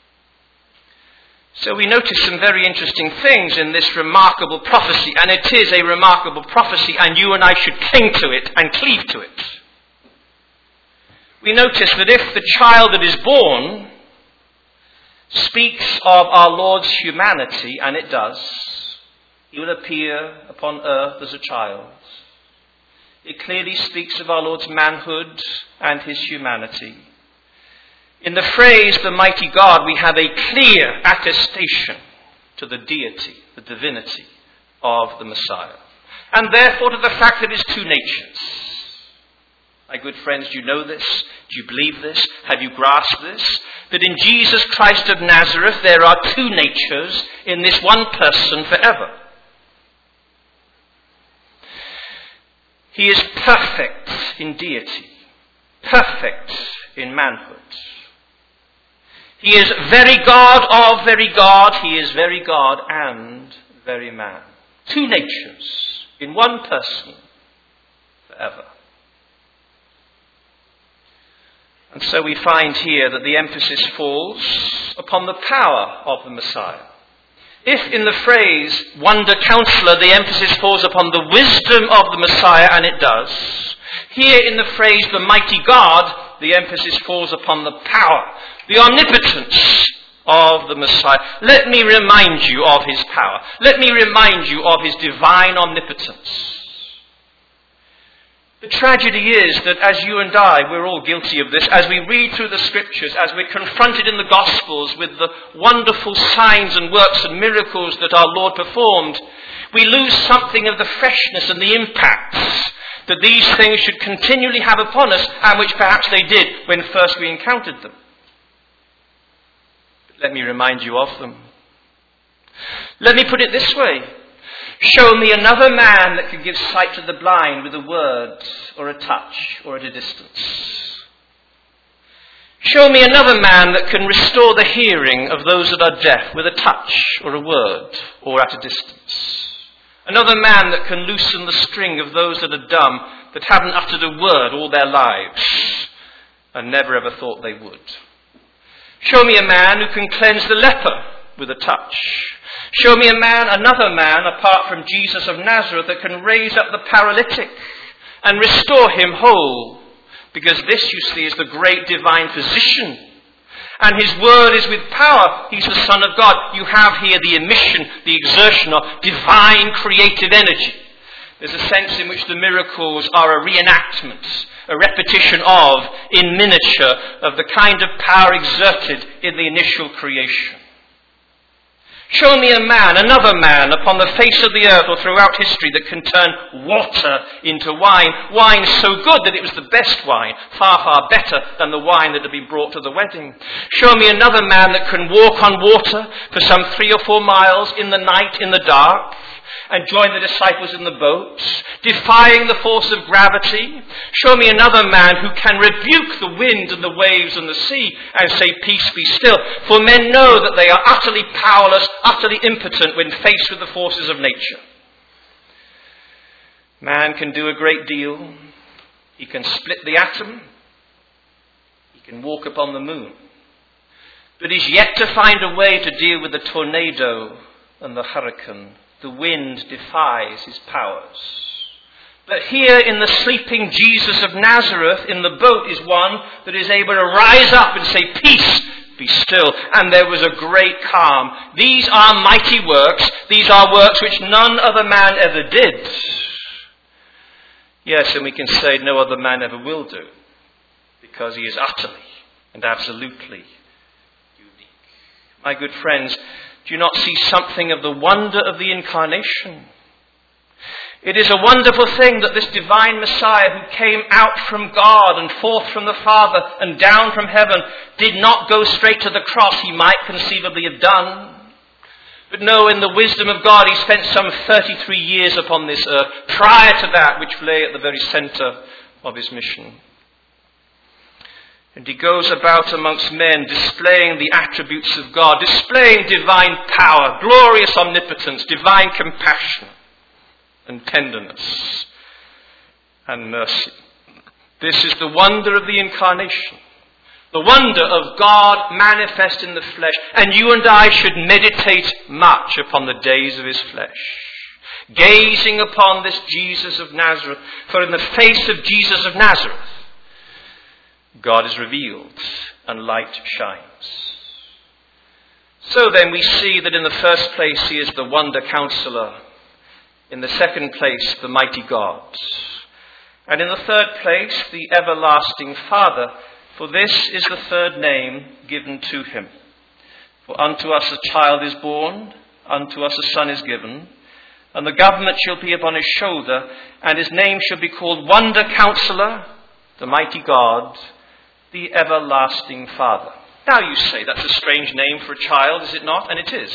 So we notice some very interesting things in this remarkable prophecy, and it is a remarkable prophecy, and you and I should cling to it and cleave to it. We notice that if the child that is born speaks of our Lord's humanity, and it does, he will appear upon earth as a child. It clearly speaks of our Lord's manhood and his humanity. In the phrase, the mighty God, we have a clear attestation to the deity, the divinity of the Messiah. And therefore to the fact that it is two natures. My good friends, do you know this? Do you believe this? Have you grasped this? That in Jesus Christ of Nazareth there are two natures in this one person forever. He is perfect in deity, perfect in manhood. He is very God of very God. He is very God and very man. Two natures in one person forever. And so we find here that the emphasis falls upon the power of the Messiah. If in the phrase Wonder Counselor the emphasis falls upon the wisdom of the Messiah, and it does, here in the phrase the mighty God the emphasis falls upon the power, the omnipotence of the Messiah. Let me remind you of his power. Let me remind you of his divine omnipotence. The tragedy is that as you and I, we're all guilty of this, as we read through the scriptures, as we're confronted in the Gospels with the wonderful signs and works and miracles that our Lord performed, we lose something of the freshness and the impacts that these things should continually have upon us, and which perhaps they did when first we encountered them. But let me remind you of them. Let me put it this way. Show me another man that can give sight to the blind with a word or a touch or at a distance. Show me another man that can restore the hearing of those that are deaf with a touch or a word or at a distance. Another man that can loosen the string of those that are dumb, that haven't uttered a word all their lives and never ever thought they would. Show me a man who can cleanse the leper with a touch. Show me a man, another man, apart from Jesus of Nazareth, that can raise up the paralytic and restore him whole. Because this, you see, is the great divine physician. And his word is with power. He's the Son of God. You have here the emission, the exertion of divine creative energy. There's a sense in which the miracles are a reenactment, a repetition of, in miniature, of the kind of power exerted in the initial creation. Show me a man, another man, upon the face of the earth or throughout history that can turn water into wine. Wine so good that it was the best wine, far, far better than the wine that had been brought to the wedding. Show me another man that can walk on water for some three or four miles in the night, in the dark, and join the disciples in the boat, defying the force of gravity. Show me another man who can rebuke the wind and the waves and the sea and say, peace be still. For men know that they are utterly powerless, utterly impotent when faced with the forces of nature. Man can do a great deal. He can split the atom. He can walk upon the moon. But he's yet to find a way to deal with the tornado and the hurricane. The wind defies his powers. But here in the sleeping Jesus of Nazareth in the boat is one that is able to rise up and say, peace, be still. And there was a great calm. These are mighty works. These are works which none other man ever did. Yes, and we can say no other man ever will do, because he is utterly and absolutely unique. My good friends, do you not see something of the wonder of the incarnation? It is a wonderful thing that this divine Messiah who came out from God and forth from the Father and down from heaven did not go straight to the cross. He might conceivably have done. But no, in the wisdom of God, he spent some thirty-three years upon this earth prior to that which lay at the very centre of his mission. And he goes about amongst men displaying the attributes of God, displaying divine power, glorious omnipotence, divine compassion and tenderness and mercy. This is the wonder of the incarnation, the wonder of God manifest in the flesh. And you and I should meditate much upon the days of his flesh, gazing upon this Jesus of Nazareth. For in the face of Jesus of Nazareth, God is revealed and light shines. So then we see that in the first place he is the wonder counselor. In the second place, the mighty God. And in the third place, the everlasting Father. For this is the third name given to him. For unto us a child is born, unto us a son is given, and the government shall be upon his shoulder, and his name shall be called Wonder Counselor, the Mighty God, the Everlasting Father. Now you say, that's a strange name for a child, is it not? And it is.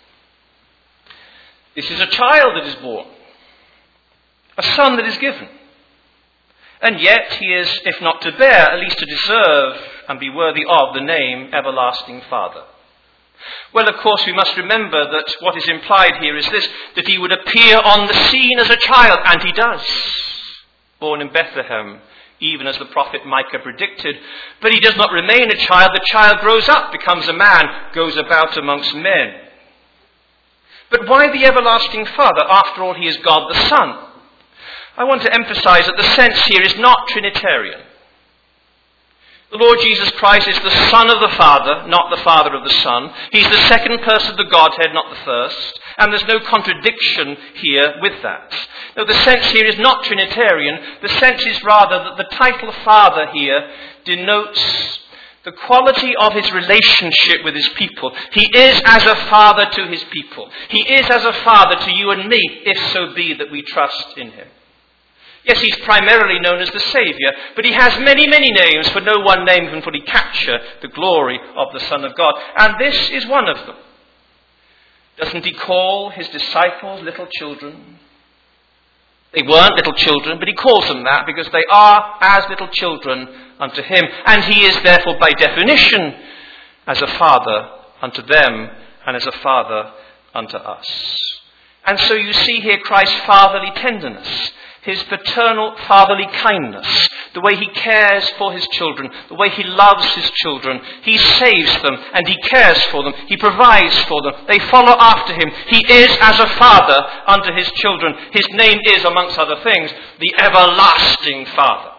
This is a child that is born, a son that is given. And yet he is, if not to bear, at least to deserve and be worthy of the name Everlasting Father. Well, of course, we must remember that what is implied here is this, that he would appear on the scene as a child, and he does. Born in Bethlehem, even as the prophet Micah predicted. But he does not remain a child. The child grows up, becomes a man, goes about amongst men. But why the Everlasting Father? After all, he is God the Son. I want to emphasize that the sense here is not Trinitarian. The Lord Jesus Christ is the Son of the Father, not the Father of the Son. He's the second person of the Godhead, not the first. And there's no contradiction here with that. No, the sense here is not Trinitarian. The sense is rather that the title Father here denotes the quality of his relationship with his people. He is as a father to his people. He is as a father to you and me, if so be that we trust in him. Yes, he's primarily known as the Saviour, but he has many, many names, for no one name can fully capture the glory of the Son of God. And this is one of them. Doesn't he call his disciples little children? They weren't little children, but he calls them that because they are as little children unto him. And he is therefore by definition as a father unto them and as a father unto us. And so you see here Christ's fatherly tenderness, his paternal fatherly kindness, the way he cares for his children, the way he loves his children. He saves them and he cares for them. He provides for them. They follow after him. He is as a father unto his children. His name is, amongst other things, the Everlasting Father.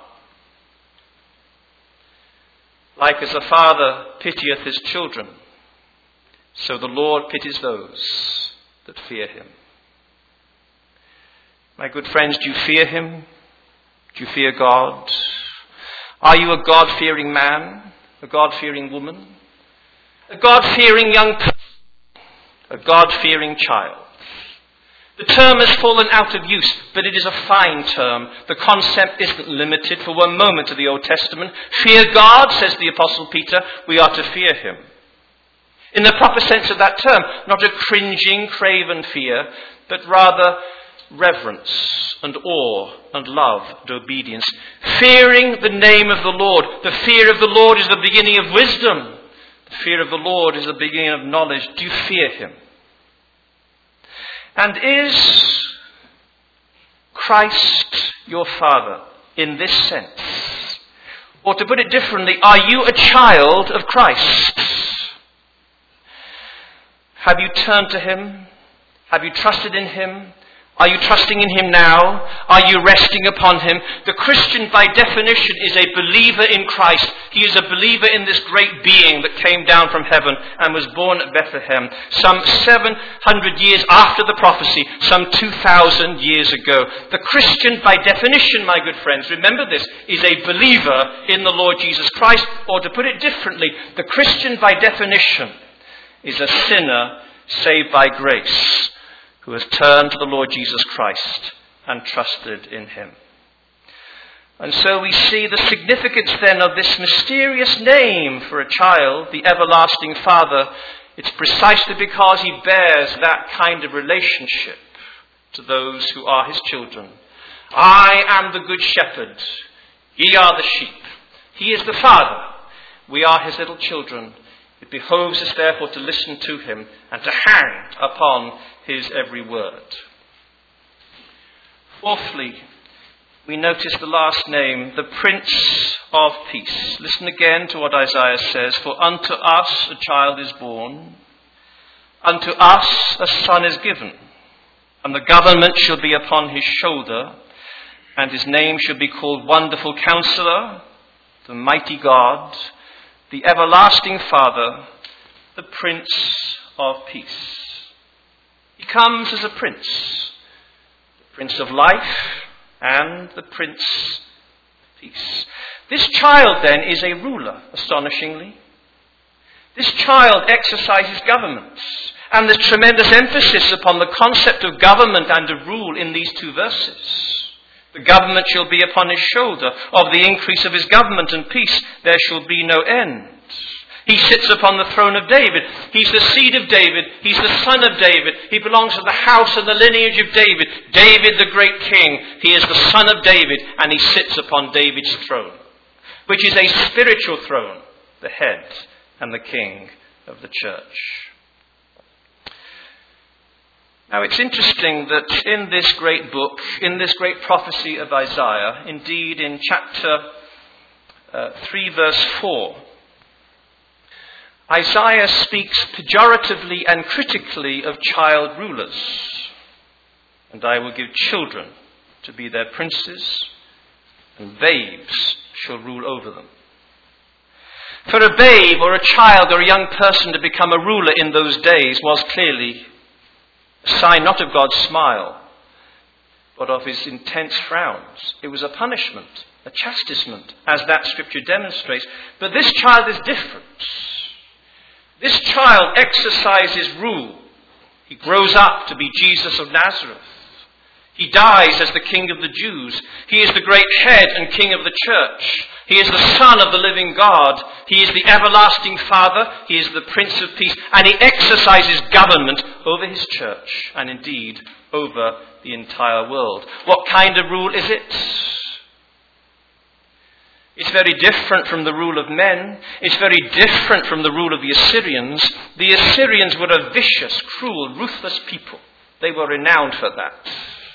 Like as a father pitieth his children, so the Lord pities those that fear him. My good friends, do you fear him? Do you fear God? Are you a God-fearing man? A God-fearing woman? A God-fearing young person? A God-fearing child? The term has fallen out of use, but it is a fine term. The concept isn't limited for one moment to the Old Testament. Fear God, says the Apostle Peter, we are to fear him. In the proper sense of that term, not a cringing, craven fear, but rather reverence and awe and love and obedience. Fearing the name of the Lord. The fear of the Lord is the beginning of wisdom. The fear of the Lord is the beginning of knowledge. Do you fear him? And is Christ your Father in this sense? Or to put it differently, are you a child of Christ? Have you turned to him? Have you trusted in him? Are you trusting in him now? Are you resting upon him? The Christian, by definition, is a believer in Christ. He is a believer in this great being that came down from heaven and was born at Bethlehem, some seven hundred years after the prophecy, some two thousand years ago. The Christian, by definition, my good friends, remember this, is a believer in the Lord Jesus Christ. Or to put it differently, the Christian, by definition, is a sinner saved by grace, who has turned to the Lord Jesus Christ and trusted in him. And so we see the significance then of this mysterious name for a child, the Everlasting Father. It's precisely because he bears that kind of relationship to those who are his children. I am the good shepherd. Ye are the sheep. He is the Father. We are his little children. It behoves us therefore to listen to him and to hang upon his every word. Fourthly, we notice the last name, the Prince of Peace. Listen again to what Isaiah says. For unto us a child is born, unto us a son is given, and the government shall be upon his shoulder, and his name shall be called Wonderful Counselor, the Mighty God, the Everlasting Father, the Prince of Peace. He comes as a prince, the Prince of Life and the Prince of Peace. This child then is a ruler, astonishingly. This child exercises government. And there's tremendous emphasis upon the concept of government and of rule in these two verses. The government shall be upon his shoulder. Of the increase of his government and peace there shall be no end. He sits upon the throne of David. He's the seed of David. He's the son of David. He belongs to the house and the lineage of David. David the great king. He is the son of David, and he sits upon David's throne, which is a spiritual throne, the head and the king of the church. Now it's interesting that in this great book, in this great prophecy of Isaiah, indeed in chapter uh, three verse four, Isaiah speaks pejoratively and critically of child rulers. And I will give children to be their princes, and babes shall rule over them. For a babe or a child or a young person to become a ruler in those days was clearly a sign not of God's smile, but of his intense frowns. It was a punishment, a chastisement, as that scripture demonstrates. But this child is different. This child exercises rule. He grows up to be Jesus of Nazareth. He dies as the King of the Jews. He is the great head and King of the church. He is the Son of the living God. He is the everlasting Father. He is the Prince of Peace. And he exercises government over his church and indeed over the entire world. What kind of rule is it? It's very different from the rule of men. It's very different from the rule of the Assyrians. The Assyrians were a vicious, cruel, ruthless people. They were renowned for that.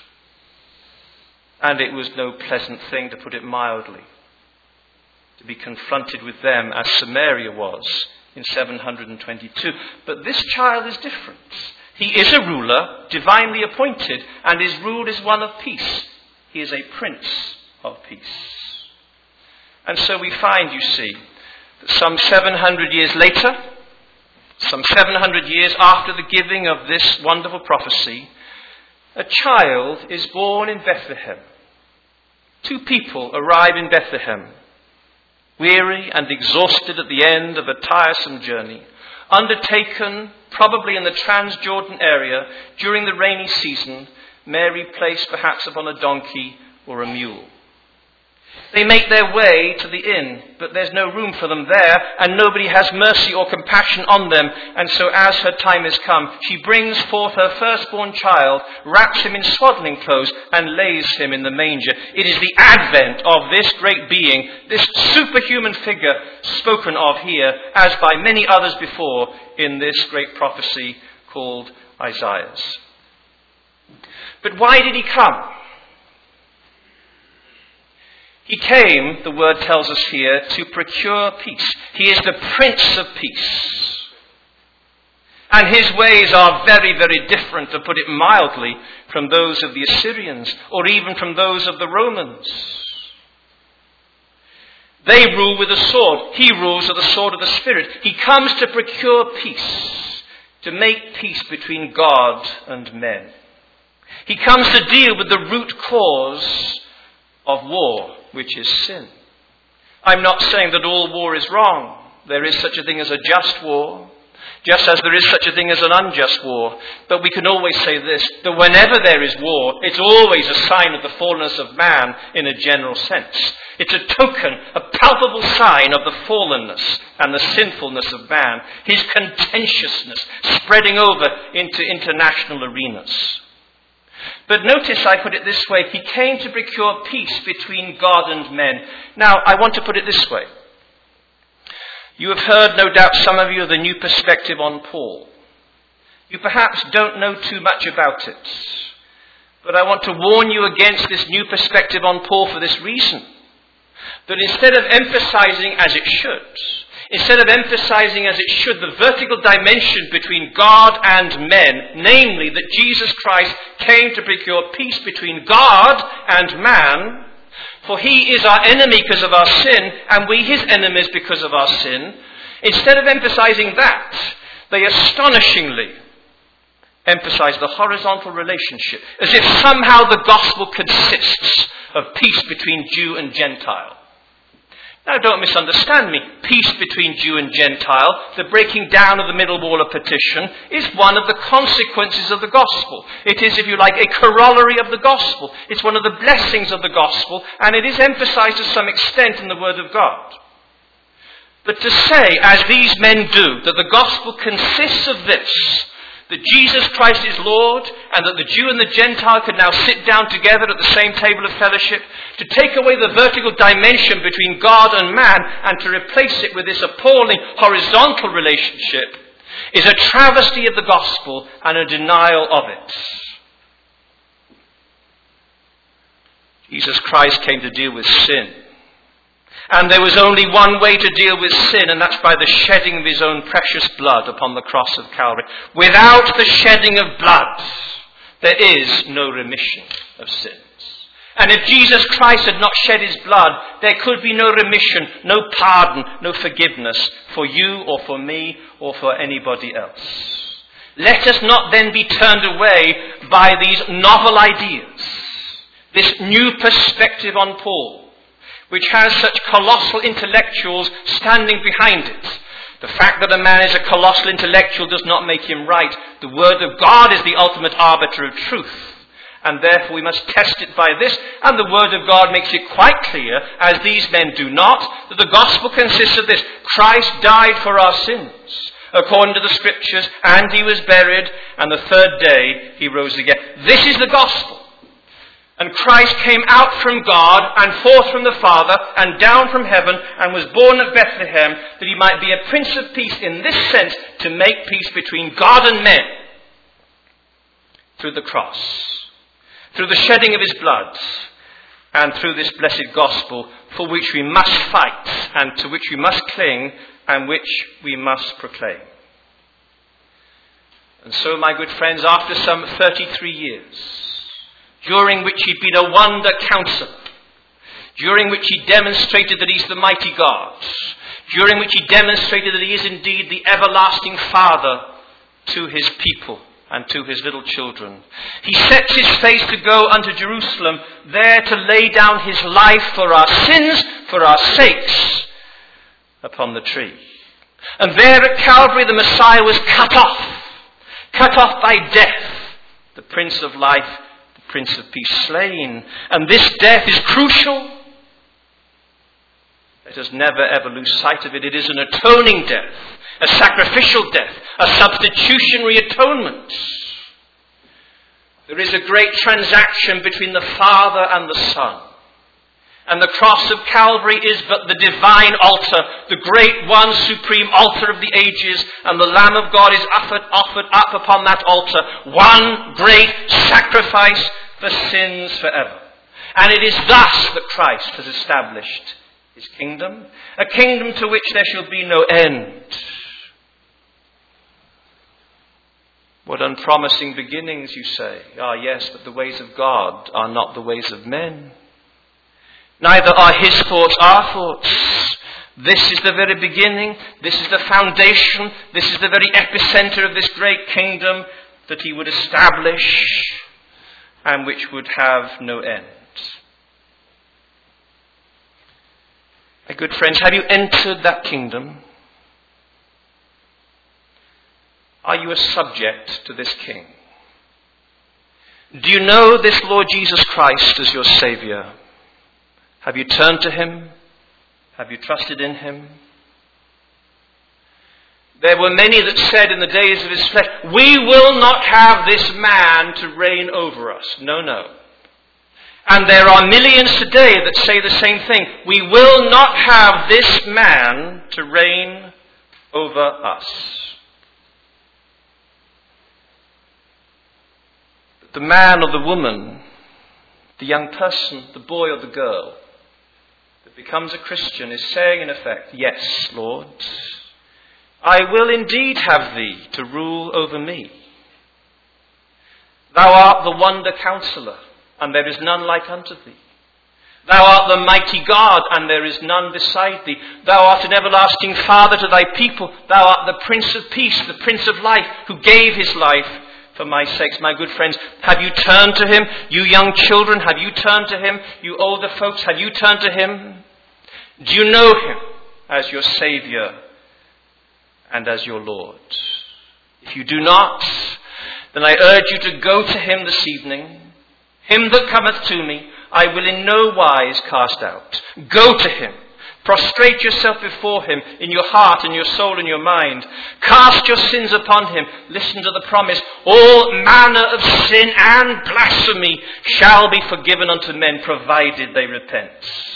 And it was no pleasant thing, to put it mildly, to be confronted with them as Samaria was in seven hundred twenty-two. But this child is different. He is a ruler, divinely appointed, and his rule is one of peace. He is a prince of peace. And so we find, you see, that some seven hundred years later, some seven hundred years after the giving of this wonderful prophecy, a child is born in Bethlehem. Two people arrive in Bethlehem, weary and exhausted at the end of a tiresome journey, undertaken probably in the Transjordan area during the rainy season, Mary placed perhaps upon a donkey or a mule. They make their way to the inn, but there's no room for them there, and nobody has mercy or compassion on them. And so as her time has come, she brings forth her firstborn child, wraps him in swaddling clothes, and lays him in the manger. It is the advent of this great being, this superhuman figure spoken of here, as by many others before, in this great prophecy called Isaiah's. But why did he come? He came, the word tells us here, to procure peace. He is the Prince of Peace. And his ways are very, very different, to put it mildly, from those of the Assyrians or even from those of the Romans. They rule with a sword. He rules with the sword of the Spirit. He comes to procure peace, to make peace between God and men. He comes to deal with the root cause of war, which is sin. I'm not saying that all war is wrong. There is such a thing as a just war, just as there is such a thing as an unjust war. But we can always say this, that whenever there is war, it's always a sign of the fallenness of man in a general sense. It's a token, a palpable sign of the fallenness and the sinfulness of man, his contentiousness spreading over into international arenas. But notice I put it this way, he came to procure peace between God and men. Now, I want to put it this way. You have heard, no doubt, some of you, of the new perspective on Paul. You perhaps don't know too much about it. But I want to warn you against this new perspective on Paul for this reason. That instead of emphasizing as it should, instead of emphasizing as it should the vertical dimension between God and men, namely that Jesus Christ came to procure peace between God and man, for he is our enemy because of our sin, and we his enemies because of our sin, instead of emphasizing that, they astonishingly emphasize the horizontal relationship, as if somehow the gospel consists of peace between Jew and Gentile. Now, don't misunderstand me. Peace between Jew and Gentile, the breaking down of the middle wall of partition, is one of the consequences of the gospel. It is, if you like, a corollary of the gospel. It's one of the blessings of the gospel, and it is emphasized to some extent in the Word of God. But to say, as these men do, that the gospel consists of this, that Jesus Christ is Lord, and that the Jew and the Gentile could now sit down together at the same table of fellowship, to take away the vertical dimension between God and man, and to replace it with this appalling horizontal relationship, is a travesty of the gospel and a denial of it. Jesus Christ came to deal with sin. And there was only one way to deal with sin, and that's by the shedding of his own precious blood upon the cross of Calvary. Without the shedding of blood, there is no remission of sins. And if Jesus Christ had not shed his blood, there could be no remission, no pardon, no forgiveness for you or for me or for anybody else. Let us not then be turned away by these novel ideas, this new perspective on Paul, which has such colossal intellectuals standing behind it. The fact that a man is a colossal intellectual does not make him right. The Word of God is the ultimate arbiter of truth. And therefore we must test it by this. And the Word of God makes it quite clear, as these men do not, that the gospel consists of this. Christ died for our sins, according to the Scriptures, and he was buried, and the third day he rose again. This is the gospel. And Christ came out from God and forth from the Father and down from heaven and was born at Bethlehem, that he might be a Prince of Peace in this sense, to make peace between God and men through the cross, through the shedding of his blood, and through this blessed gospel for which we must fight and to which we must cling and which we must proclaim. And so, my good friends, after some thirty-three years, during which he'd been a wonder counselor, during which he demonstrated that he's the mighty God, during which he demonstrated that he is indeed the everlasting Father to his people and to his little children, he sets his face to go unto Jerusalem, there to lay down his life for our sins, for our sakes, upon the tree. And there at Calvary the Messiah was cut off, cut off by death, the Prince of Life, Prince of Peace, slain. And this death is crucial. Let us never ever lose sight of it. It is an atoning death, a sacrificial death, a substitutionary atonement. There is a great transaction between the Father and the Son. And the cross of Calvary is but the divine altar, the great one supreme altar of the ages, and the Lamb of God is offered, offered up upon that altar, one great sacrifice for sins forever. And it is thus that Christ has established his kingdom, a kingdom to which there shall be no end. What unpromising beginnings, you say. Ah, yes, but the ways of God are not the ways of men. Neither are his thoughts our thoughts. This is the very beginning. This is the foundation. This is the very epicenter of this great kingdom that he would establish and which would have no end. My good friends, have you entered that kingdom? Are you a subject to this king? Do you know this Lord Jesus Christ as your Saviour? Have you turned to him? Have you trusted in him? There were many that said in the days of his flesh, we will not have this man to reign over us. No, no. And there are millions today that say the same thing. We will not have this man to reign over us. The man or the woman, the young person, the boy or the girl that becomes a Christian is saying in effect, yes, Lord, I will indeed have thee to rule over me. Thou art the wonder counselor, and there is none like unto thee. Thou art the mighty God, and there is none beside thee. Thou art an everlasting Father to thy people. Thou art the Prince of Peace, the Prince of Life, who gave his life for my sakes. My good friends, have you turned to him? You young children, have you turned to him? You older folks, have you turned to him? Do you know him as your Saviour and as your Lord? If you do not, then I urge you to go to him this evening. Him that cometh to me, I will in no wise cast out. Go to him. Prostrate yourself before him in your heart and your soul and your mind. Cast your sins upon him. Listen to the promise. All manner of sin and blasphemy shall be forgiven unto men, provided they repent.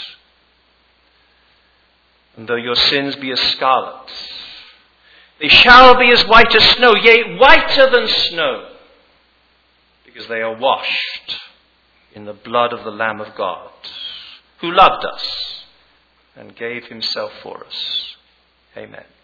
And though your sins be as scarlet, they shall be as white as snow, yea, whiter than snow, because they are washed in the blood of the Lamb of God, who loved us and gave himself for us. Amen.